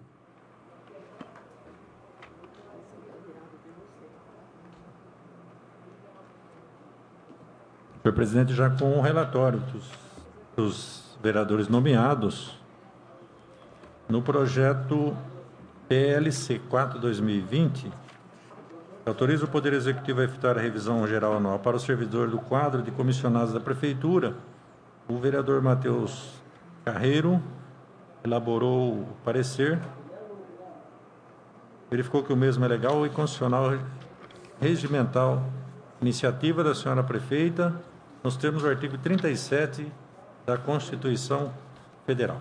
Senhor presidente, já com o relatório dos, dos vereadores nomeados, no projeto P L C quatro de dois mil e vinte, autoriza o Poder Executivo a efetuar a revisão geral anual para o servidor do quadro de comissionados da Prefeitura. O vereador Matheus Carreiro elaborou o parecer, verificou que o mesmo é legal e constitucional regimental. Iniciativa da senhora prefeita, nos termos do artigo trinta e sete da Constituição Federal.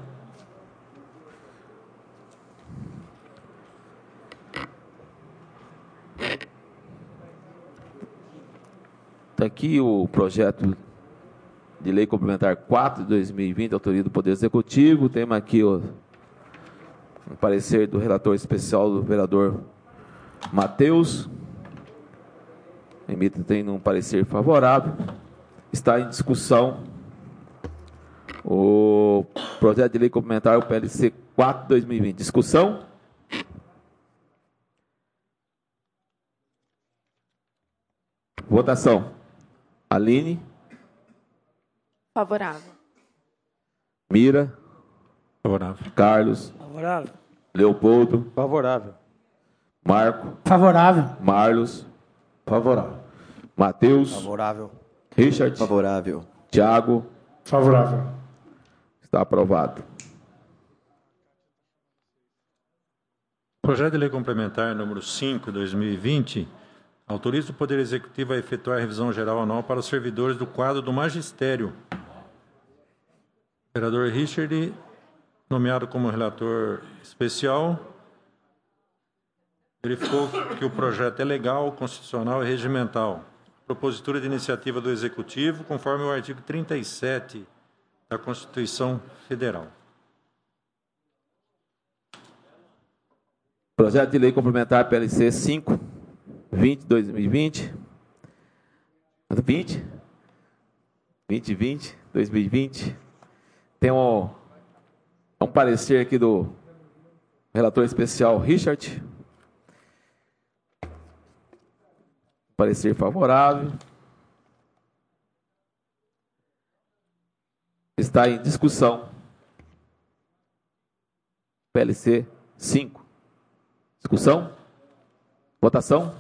Está aqui o projeto de lei complementar quatro de dois mil e vinte, autoria do Poder Executivo. Temos aqui o um parecer do relator especial do vereador Matheus. Emite tem um parecer favorável. Está em discussão o projeto de lei complementar, o P L C quatro de dois mil e vinte. Discussão. Votação. Aline. Favorável. Mira. Favorável. Carlos. Favorável. Leopoldo. Favorável. Marco. Favorável. Marlos. Favorável. Matheus. Favorável. Richard. Favorável. Tiago. Favorável. Está aprovado. Projeto de lei complementar número cinco de dois mil e vinte, autoriza o Poder Executivo a efetuar a revisão geral anual para os servidores do quadro do magistério. Vereador Richard, nomeado como relator especial. Verificou que o projeto é legal, constitucional e regimental. Propositura de iniciativa do Executivo, conforme o artigo trinta e sete da Constituição Federal. Projeto de Lei Complementar P L C cinco, vinte, dois mil e vinte. vinte? vinte, vinte, dois mil e vinte. Tem um, um parecer aqui do relator especial Richard. Parecer favorável. Está em discussão. P L C cinco. Discussão? Votação?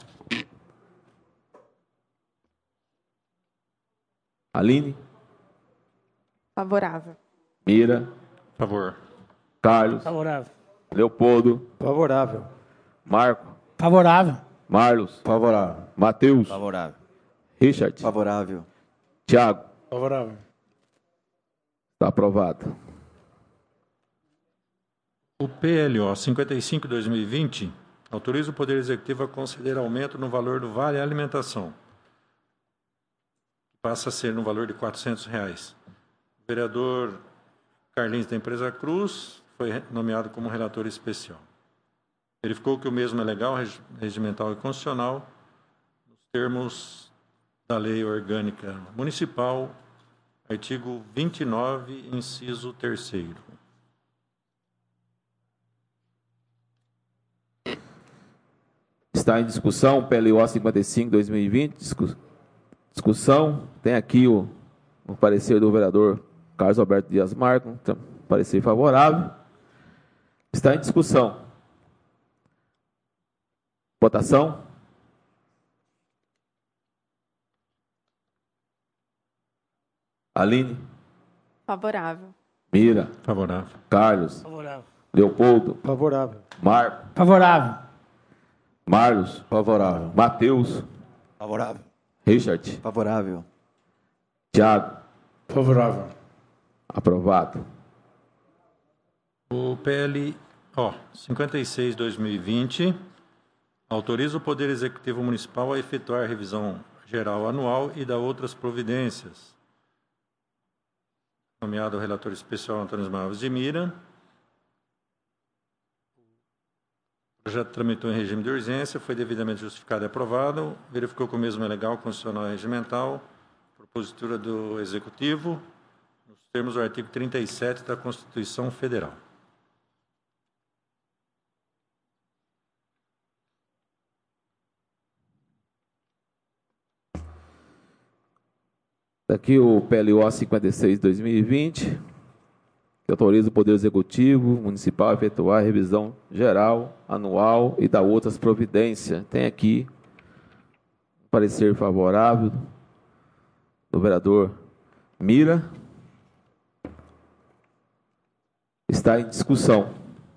Aline? Favorável. Mira? Favor. Carlos? Favorável. Leopoldo? Favorável. Marco? Favorável. Marlos? Favorável. Matheus? Favorável. Richard? Favorável. Tiago? Favorável. Está aprovado. O P L O cinquenta e cinco barra dois mil e vinte autoriza o Poder Executivo a conceder aumento no valor do Vale Alimentação. Passa a ser no valor de quatrocentos reais. O vereador Carlinhos da Empresa Cruz foi nomeado como relator especial. Verificou que o mesmo é legal, regimental e constitucional, nos termos da Lei Orgânica Municipal, artigo vinte e nove, inciso terceiro. Está em discussão, P L O cinquenta e cinco barra dois mil e vinte. Discu- discussão. Tem aqui o, o parecer do vereador Carlos Alberto Dias Marco. Então, parecer favorável. Está em discussão. Votação. Aline. Favorável. Mira. Favorável. Carlos. Favorável. Leopoldo. Favorável. Marco. Favorável. Marlos. Favorável. Matheus. Favorável. Richard. Favorável. Tiago. Favorável. Aprovado. O P L O cinquenta e seis barra dois mil e vinte autoriza o Poder Executivo Municipal a efetuar a revisão geral anual e dar outras providências. Nomeado o relator especial Antônio Alves de Mira. O projeto tramitou em regime de urgência, foi devidamente justificado e aprovado. Verificou que o mesmo é legal, constitucional e regimental. Propositura do Executivo, nos termos do artigo trinta e sete da Constituição Federal. Aqui o P L O cinquenta e seis barra dois mil e vinte, que autoriza o Poder Executivo Municipal a efetuar a revisão geral, anual e dar outras providências. Tem aqui um parecer favorável do vereador Mira. Está em discussão.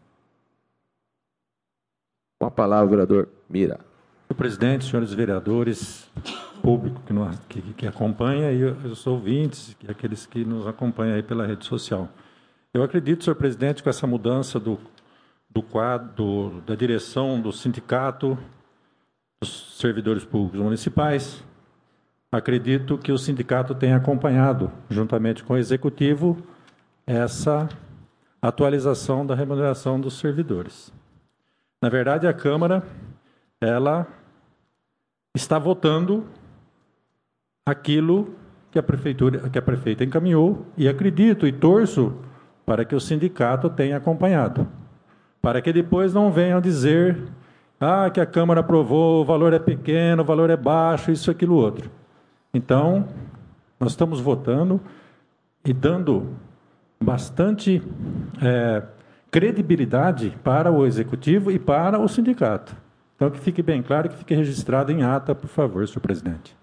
Com a palavra, o vereador Mira. Senhor presidente, senhores vereadores, público que, nos, que, que acompanha e os ouvintes, e aqueles que nos acompanham aí pela rede social. Eu acredito, senhor presidente, com essa mudança do, do quadro, da direção do sindicato dos servidores públicos municipais, acredito que o sindicato tenha acompanhado, juntamente com o executivo, essa atualização da remuneração dos servidores. Na verdade, a Câmara, ela está votando aquilo que a prefeitura, que a prefeita encaminhou, e acredito e torço para que o sindicato tenha acompanhado, para que depois não venham dizer ah, que a Câmara aprovou, o valor é pequeno, o valor é baixo, isso, aquilo, outro. Então, nós estamos votando e dando bastante é, credibilidade para o Executivo e para o sindicato. Então, que fique bem claro, que fique registrado em ata, por favor, senhor presidente.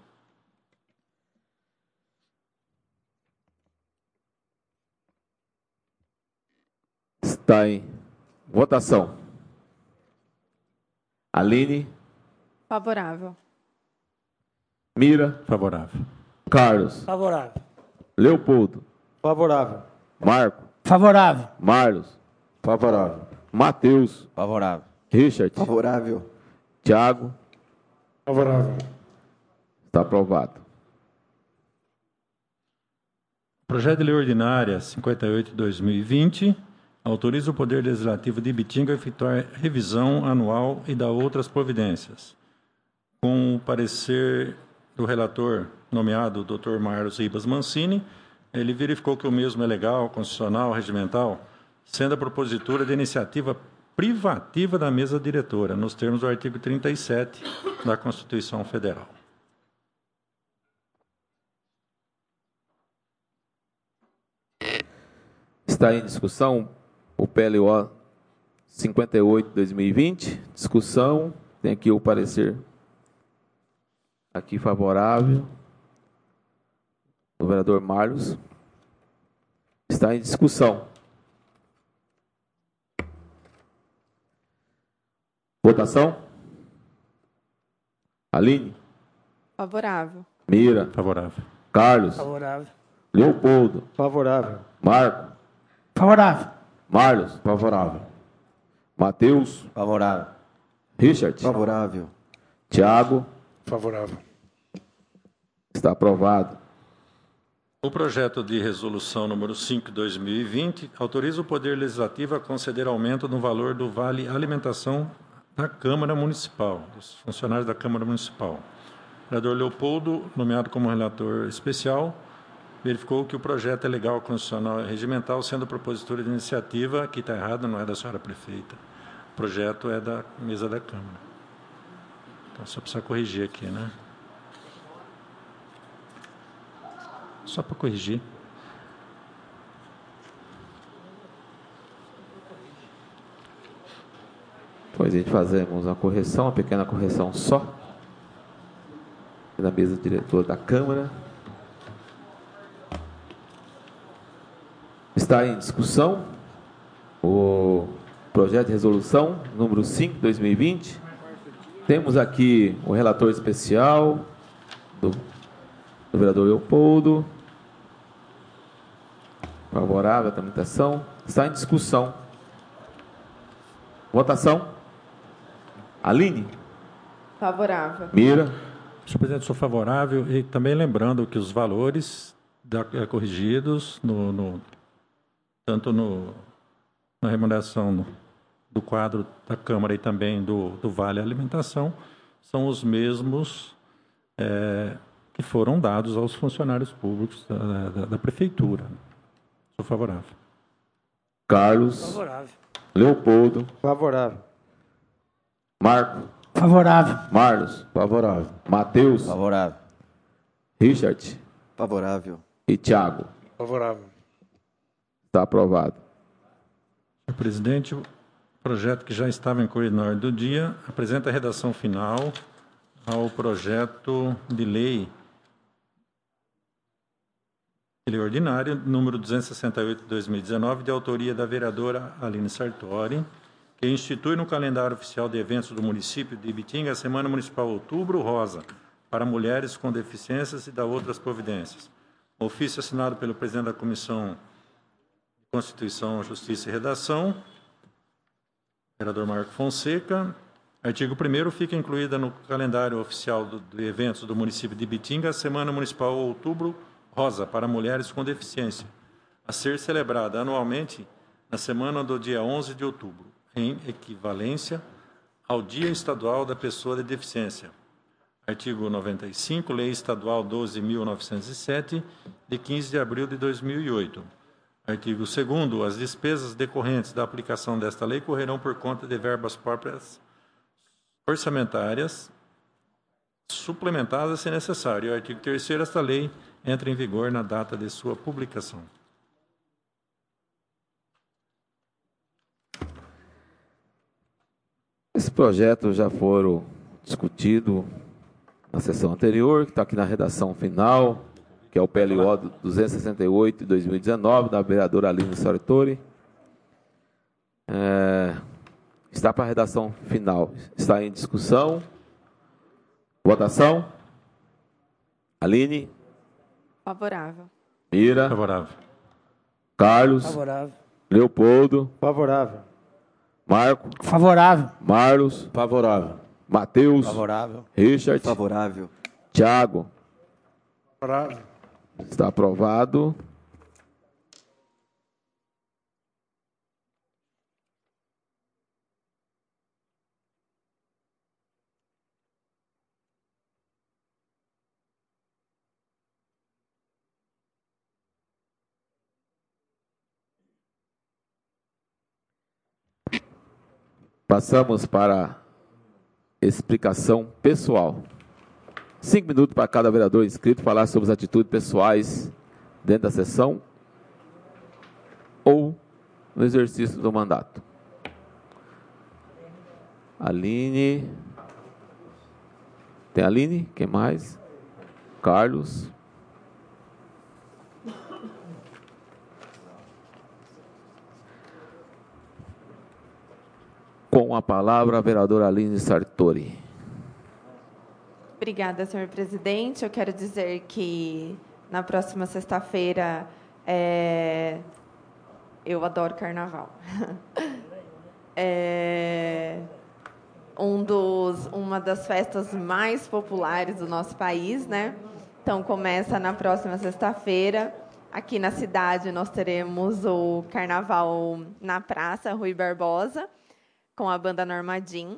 Está em votação. Aline. Favorável. Mira. Favorável. Carlos. Favorável. Leopoldo. Favorável. Marco. Favorável. Marlos. Favorável. Matheus. Favorável. Richard. Favorável. Tiago. Favorável. Está aprovado. Projeto de Lei Ordinária cinquenta e oito de dois mil e vinte autoriza o Poder Legislativo de Ibitinga a efetuar revisão anual e dar outras providências. Com o parecer do relator nomeado doutor Marlos Ribas Mancini, ele verificou que o mesmo é legal, constitucional, regimental, sendo a propositura de iniciativa privativa da mesa diretora, nos termos do artigo trinta e sete da Constituição Federal. Está em discussão o P L O cinquenta e oito de dois mil e vinte. Discussão. Tem aqui o parecer aqui favorável do vereador Marlos. Está em discussão. Votação. Aline. Favorável. Mira. Favorável. Carlos. Favorável. Leopoldo. Favorável. Marco. Favorável. Marlos. Favorável. Matheus. Favorável. Richard. Favorável. Tiago. Favorável. Está aprovado. O projeto de resolução número cinco de dois mil e vinte autoriza o Poder Legislativo a conceder aumento no valor do Vale Alimentação da Câmara Municipal, dos funcionários da Câmara Municipal. O vereador Leopoldo, nomeado como relator especial, verificou que o projeto é legal, constitucional e regimental, sendo propositura de iniciativa, que está errada, não é da senhora prefeita. O projeto é da mesa da Câmara. Então, só precisa corrigir aqui, né? Só para corrigir. Depois a gente fazemos uma correção, uma pequena correção só. Na mesa diretora da Câmara. Está em discussão o projeto de resolução número cinco de dois mil e vinte. Temos aqui o relator especial do, do vereador Leopoldo. Favorável à tramitação. Está em discussão. Votação. Aline. Favorável. Mira. Senhor presidente, sou favorável e também lembrando que os valores da, é, corrigidos no, no, tanto no, na remuneração no, do quadro da Câmara e também do, do Vale Alimentação são os mesmos é, que foram dados aos funcionários públicos da, da, da Prefeitura. Sou favorável. Carlos. Favorável. Leopoldo. Favorável. Marco. Favorável. Marlos. Favorável. Matheus. Favorável. Richard. Favorável. E Tiago. Favorável. Está aprovado. Senhor presidente, o projeto que já estava incluído na ordem do dia apresenta a redação final ao projeto de lei de lei ordinária número duzentos e sessenta e oito de dois mil e dezenove, de autoria da vereadora Aline Sartori, que institui no calendário oficial de eventos do município de Ibitinga a Semana Municipal Outubro Rosa para mulheres com deficiências e da outras providências. Ofício assinado pelo presidente da Comissão de Constituição, Justiça e Redação, vereador Marco Fonseca. Artigo primeiro, fica incluída no calendário oficial do, de eventos do município de Ibitinga a Semana Municipal Outubro Rosa para mulheres com deficiência, a ser celebrada anualmente na semana do dia onze de outubro, em equivalência ao Dia Estadual da Pessoa de Deficiência. Artigo noventa e cinco, Lei Estadual doze mil novecentos e sete, de quinze de abril de dois mil e oito. Artigo segundo, as despesas decorrentes da aplicação desta lei correrão por conta de verbas próprias orçamentárias suplementadas se necessário. E o artigo terceiro, esta lei entra em vigor na data de sua publicação. Esse projeto já foram discutido na sessão anterior, que está aqui na redação final, que é o P L O duzentos e sessenta e oito de dois mil e dezenove, da vereadora Aline Sartori. É, está para a redação final. Está em discussão. Votação. Aline. Favorável. Mira. Favorável. Carlos. Favorável. Leopoldo. Favorável. Marco. Favorável. Marlos. Favorável. Matheus. Favorável. Richard. Favorável. Tiago. Favorável. Está aprovado. Passamos para explicação pessoal. Cinco minutos para cada vereador inscrito falar sobre as atitudes pessoais dentro da sessão ou no exercício do mandato. Aline. Tem a Aline? Quem mais? Carlos. Com a palavra, a vereadora Aline Sartori. Obrigada, senhor presidente. Eu quero dizer que na próxima sexta-feira é... eu adoro carnaval. É um dos, uma das festas mais populares do nosso país, né? Então, começa na próxima sexta-feira. Aqui na cidade, nós teremos o carnaval na Praça Rui Barbosa, com a banda Normadim.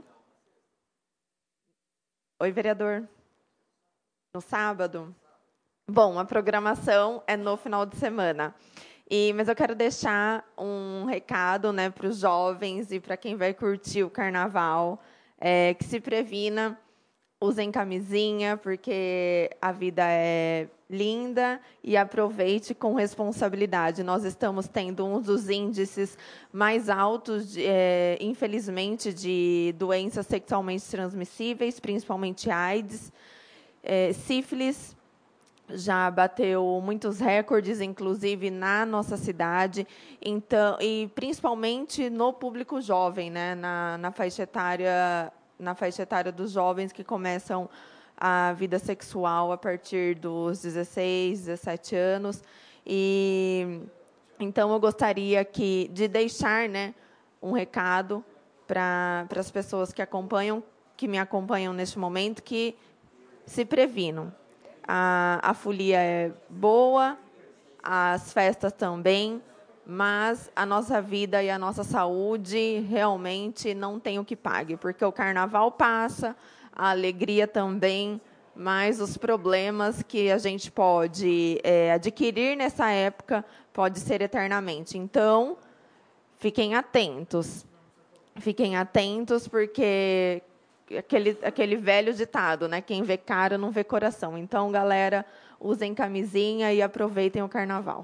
Oi, vereador. No sábado? Bom, a programação é no final de semana. E, mas eu quero deixar um recado, né, para os jovens e para quem vai curtir o carnaval, é, que se previna, usem camisinha, porque a vida é linda, e aproveite com responsabilidade. Nós estamos tendo um dos índices mais altos, de, é, infelizmente, de doenças sexualmente transmissíveis, principalmente AIDS, é, sífilis. Já bateu muitos recordes, inclusive na nossa cidade, então, e principalmente no público jovem, né, na, na faixa etária, na faixa etária dos jovens que começam a vida sexual a partir dos dezesseis, dezessete anos. E então eu gostaria que, de deixar, né, um recado para as pessoas que acompanham, que me acompanham neste momento, que se previnam. A, a folia é boa, as festas também, mas a nossa vida e a nossa saúde realmente não tem o que pague, porque o carnaval passa, a alegria também, mas os problemas que a gente pode é, adquirir nessa época pode ser eternamente. Então, fiquem atentos. Fiquem atentos, porque aquele, aquele velho ditado, né? Quem vê cara não vê coração. Então, galera, usem camisinha e aproveitem o carnaval.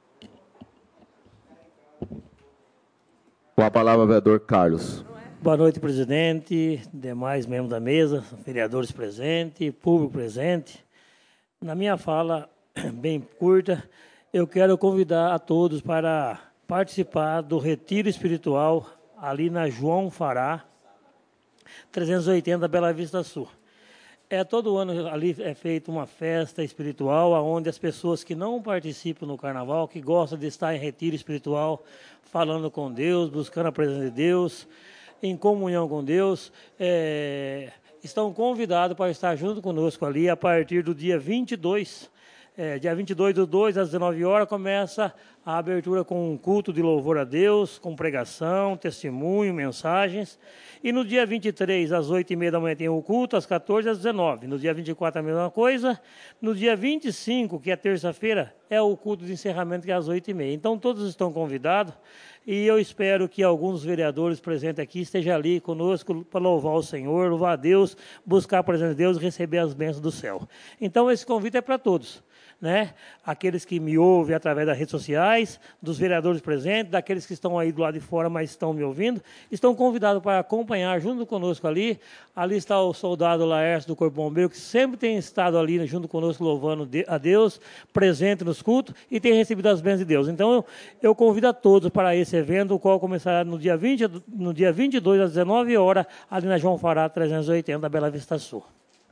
Com a palavra, vereador Carlos. Boa noite, presidente, demais membros da mesa, vereadores presentes, público presente. Na minha fala, bem curta, eu quero convidar a todos para participar do retiro espiritual ali na João Fará, trezentos e oitenta, Bela Vista Sul. É, todo ano ali é feita uma festa espiritual, onde as pessoas que não participam no carnaval, que gostam de estar em retiro espiritual, falando com Deus, buscando a presença de Deus, em comunhão com Deus, é, estão convidados para estar junto conosco ali a partir do dia vinte e dois. É, dia vinte e dois do dois, às dezenove horas, começa a abertura com um culto de louvor a Deus, com pregação, testemunho, mensagens. E no dia vinte e três, às oito e meia da manhã, tem o culto, às quatorze às dezenove. No dia vinte e quatro, a mesma coisa. No dia vinte e cinco, que é terça-feira, é o culto de encerramento, que é às oito e meia. Então, todos estão convidados. E eu espero que alguns vereadores presentes aqui estejam ali conosco para louvar o Senhor, louvar a Deus, buscar a presença de Deus e receber as bênçãos do céu. Então, esse convite é para todos, né? Aqueles que me ouvem através das redes sociais, dos vereadores presentes, daqueles que estão aí do lado de fora, mas estão me ouvindo, estão convidados para acompanhar junto conosco ali. Ali está o soldado Laércio do Corpo Bombeiro, que sempre tem estado ali junto conosco, louvando a Deus, presente nos cultos e tem recebido as bênçãos de Deus. Então, eu, eu convido a todos para esse evento, o qual começará no dia vinte, no dia vinte e dois, às dezenove horas, ali na João Fará, trezentos e oitenta, Bela Vista Sul.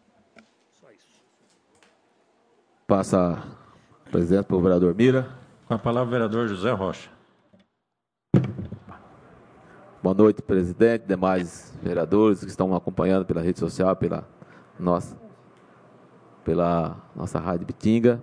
Passa, presidente, para o vereador Mira. Com a palavra, o vereador José Rocha. Boa noite, presidente, demais vereadores que estão acompanhando pela rede social, pela nossa, pela nossa Rádio Bitinga.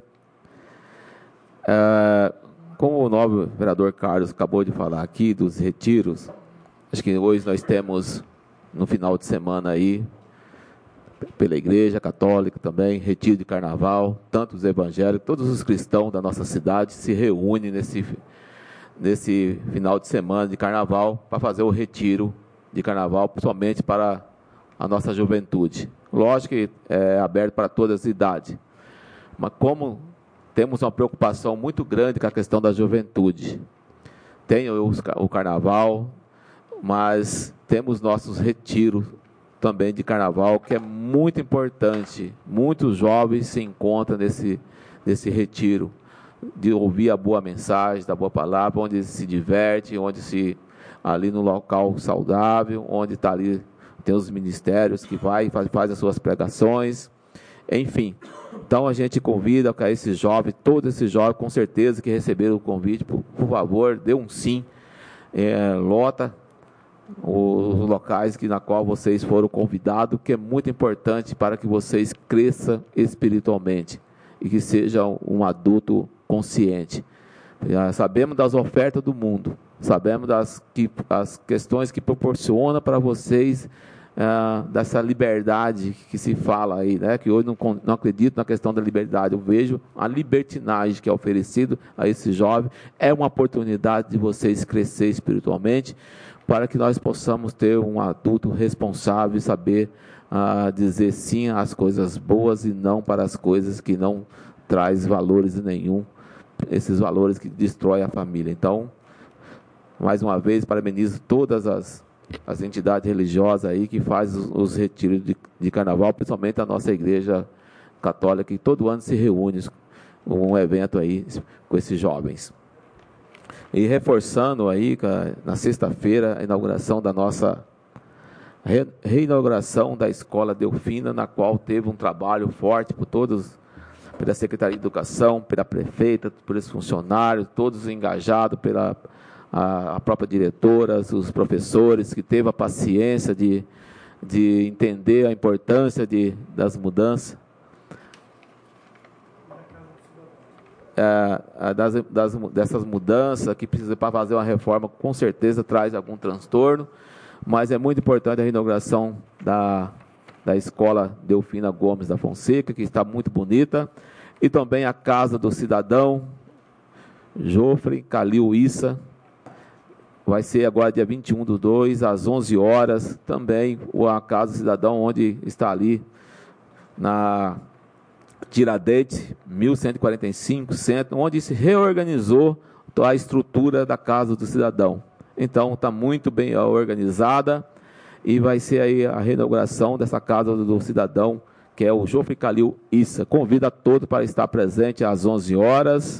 É, como o nobre vereador Carlos acabou de falar aqui dos retiros, acho que hoje nós temos, no final de semana aí, pela Igreja Católica também, retiro de carnaval, tanto os evangélicos, todos os cristãos da nossa cidade se reúnem nesse nesse final de semana de carnaval para fazer o retiro de carnaval, principalmente para a nossa juventude. Lógico que é aberto para todas as idades, mas como temos uma preocupação muito grande com a questão da juventude, tem o, o carnaval, mas temos nossos retiros também de carnaval, que é muito importante. Muitos jovens se encontram nesse, nesse retiro, de ouvir a boa mensagem, da boa palavra, onde se diverte, onde se, ali no local saudável, onde está ali, tem os ministérios que vai e faz, faz as suas pregações, enfim. Então a gente convida a esses jovens, todos esses jovens, com certeza que receberam o convite, por, por favor, dê um sim, é, lota os locais que, na qual vocês foram convidados, que é muito importante para que vocês cresçam espiritualmente e que sejam um adulto consciente. Já sabemos das ofertas do mundo, sabemos das que, as questões que proporciona para vocês, ah, dessa liberdade que se fala aí, né? Que hoje não, não acredito na questão da liberdade, eu vejo a libertinagem que é oferecido a esse jovem, é uma oportunidade de vocês crescer espiritualmente, para que nós possamos ter um adulto responsável e saber ah, dizer sim às coisas boas e não para as coisas que não traz valores nenhum, esses valores que destroem a família. Então, mais uma vez, parabenizo todas as, as entidades religiosas aí que fazem os, os retiros de, de carnaval, principalmente a nossa Igreja Católica, que todo ano se reúne um evento aí com esses jovens. E reforçando aí, na sexta-feira, a inauguração da nossa re, reinauguração da Escola Delfina, na qual teve um trabalho forte por todos, pela Secretaria de Educação, pela prefeita, por esses funcionários, todos engajados pela a, a própria diretora, os professores, que teve a paciência de, de entender a importância de, das mudanças. É, das, das, dessas mudanças, que precisa para fazer uma reforma, com certeza traz algum transtorno, mas é muito importante a reinauguração da, da Escola Delfina Gomes da Fonseca, que está muito bonita, e também a Casa do Cidadão, Jofre Calil Issa, vai ser agora dia vinte e um do dois, às onze horas, também a Casa do Cidadão, onde está ali, na Tiradentes, mil cento e quarenta e cinco, centro, onde se reorganizou a estrutura da Casa do Cidadão. Então, está muito bem organizada e vai ser aí a reinauguração dessa Casa do Cidadão, que é o Jofre Calil Issa. Convido a todos para estar presente às onze horas.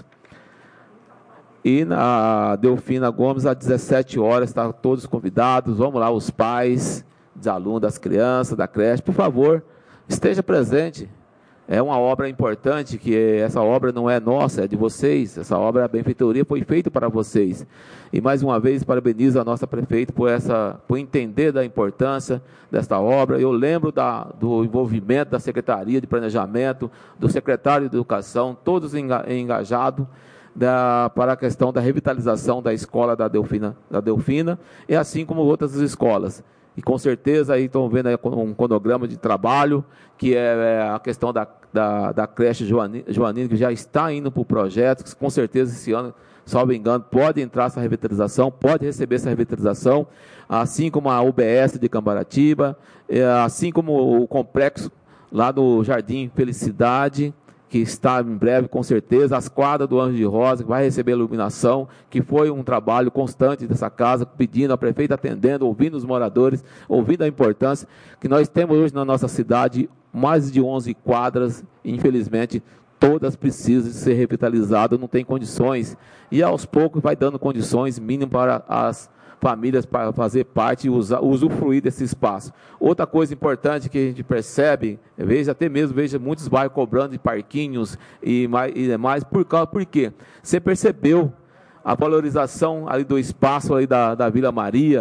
E na Delfina Gomes, às dezessete horas, estão todos convidados. Vamos lá, os pais, os alunos, das crianças, da creche, por favor, esteja presente. É uma obra importante, que essa obra não é nossa, é de vocês. Essa obra, a benfeitoria, foi feita para vocês. E mais uma vez, parabenizo a nossa prefeita por, essa, por entender da importância desta obra. Eu lembro da, do envolvimento da Secretaria de Planejamento, do secretário de Educação, todos engajados da, para a questão da revitalização da escola da Delfina, da Delfina, e assim como outras escolas. E com certeza aí estão vendo aí um cronograma de trabalho, que é a questão da, da, da creche Joanina, que já está indo para o projeto, que com certeza esse ano, salvo engano, pode entrar essa revitalização, pode receber essa revitalização, assim como a U B S de Cambaratiba, assim como o complexo lá no Jardim Felicidade, que está em breve, com certeza, as quadras do Anjo de Rosa, que vai receber iluminação, que foi um trabalho constante dessa casa, pedindo a prefeita, atendendo, ouvindo os moradores, ouvindo a importância, que nós temos hoje na nossa cidade mais de onze quadras, e, infelizmente, todas precisam de ser revitalizadas, não tem condições, e aos poucos vai dando condições mínimas para as famílias para fazer parte e usar, usufruir desse espaço. Outra coisa importante que a gente percebe, veja até mesmo, veja muitos bairros cobrando de parquinhos e mais, e demais, por causa, por quê? Você percebeu a valorização ali do espaço ali da, da Vila Maria,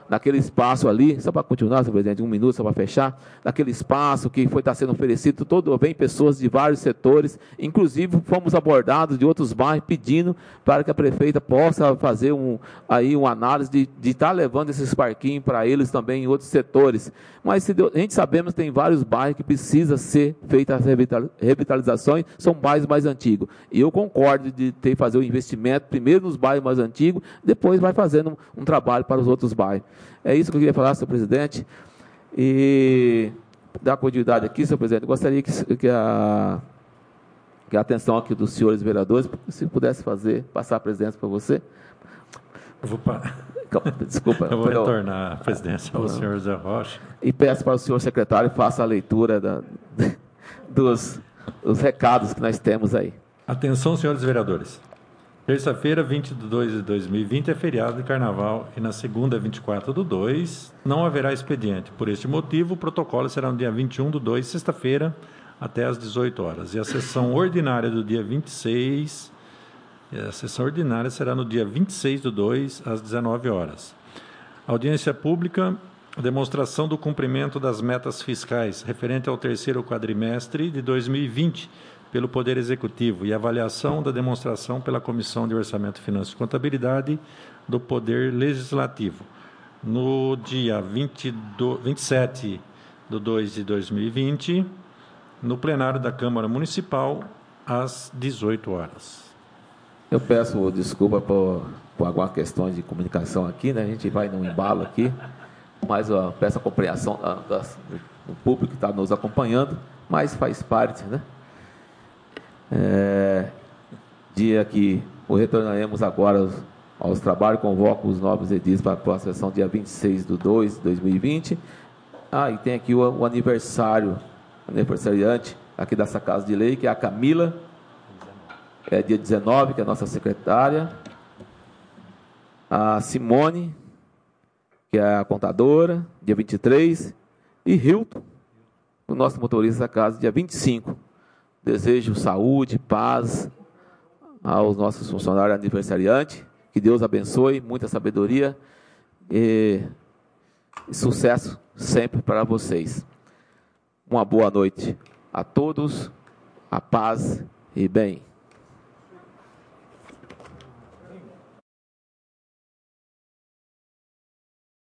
naquele espaço ali, só para continuar, senhor presidente, um minuto só para fechar, naquele espaço que foi estar sendo oferecido, todo, vem pessoas de vários setores, inclusive fomos abordados de outros bairros pedindo para que a prefeita possa fazer um, aí uma análise de, de estar levando esses parquinhos para eles também em outros setores. Mas se Deus, a gente sabemos que tem vários bairros que precisa ser feitas as revitalizações, são bairros mais antigos. E eu concordo de ter que fazer o investimento primeiro nos bairros mais antigos, depois vai fazendo um, um trabalho para os outros bairros. É isso que eu queria falar, senhor presidente. E dar continuidade aqui, senhor presidente, eu gostaria que, que, a, que a atenção aqui dos senhores vereadores, se pudesse fazer, passar a presidência para você. Eu vou parar. Desculpa. Eu vou retornar a presidência ao senhor Zé Rocha. E peço para o senhor secretário que faça a leitura da, dos, dos recados que nós temos aí. Atenção, senhores vereadores. Terça-feira, vinte de dois de dois mil e vinte, é feriado de carnaval e na segunda, vinte e quatro do dois, não haverá expediente. Por este motivo, o protocolo será no dia vinte e um do dois, sexta-feira, até às dezoito horas. E a sessão ordinária do dia vinte e seis, a sessão ordinária será no dia vinte e seis do dois, às dezenove horas. Audiência pública, demonstração do cumprimento das metas fiscais referente ao terceiro quadrimestre de dois mil e vinte, pelo Poder Executivo e avaliação da demonstração pela Comissão de Orçamento, Finanças e Contabilidade do Poder Legislativo. No dia vinte e sete de dois de dois mil e vinte, no plenário da Câmara Municipal, às dezoito horas. Eu peço desculpa por, por alguma questão de comunicação aqui, né? A gente vai num embalo aqui, mas ó, peço a compreensão da, da, do público que está nos acompanhando, mas faz parte, né? É, dia que retornaremos agora aos, aos trabalhos, convoco os novos edis para a próxima sessão, dia vinte e seis do dois de dois mil e vinte. Ah, e tem aqui o, o aniversário, aniversariante aqui dessa Casa de Lei, que é a Camila, é dia dezenove, que é a nossa secretária, a Simone, que é a contadora, dia vinte e três, e Hilton, o nosso motorista da casa, dia vinte e cinco. Desejo saúde, paz aos nossos funcionários aniversariantes. Que Deus abençoe, muita sabedoria e, e sucesso sempre para vocês. Uma boa noite a todos, a paz e bem.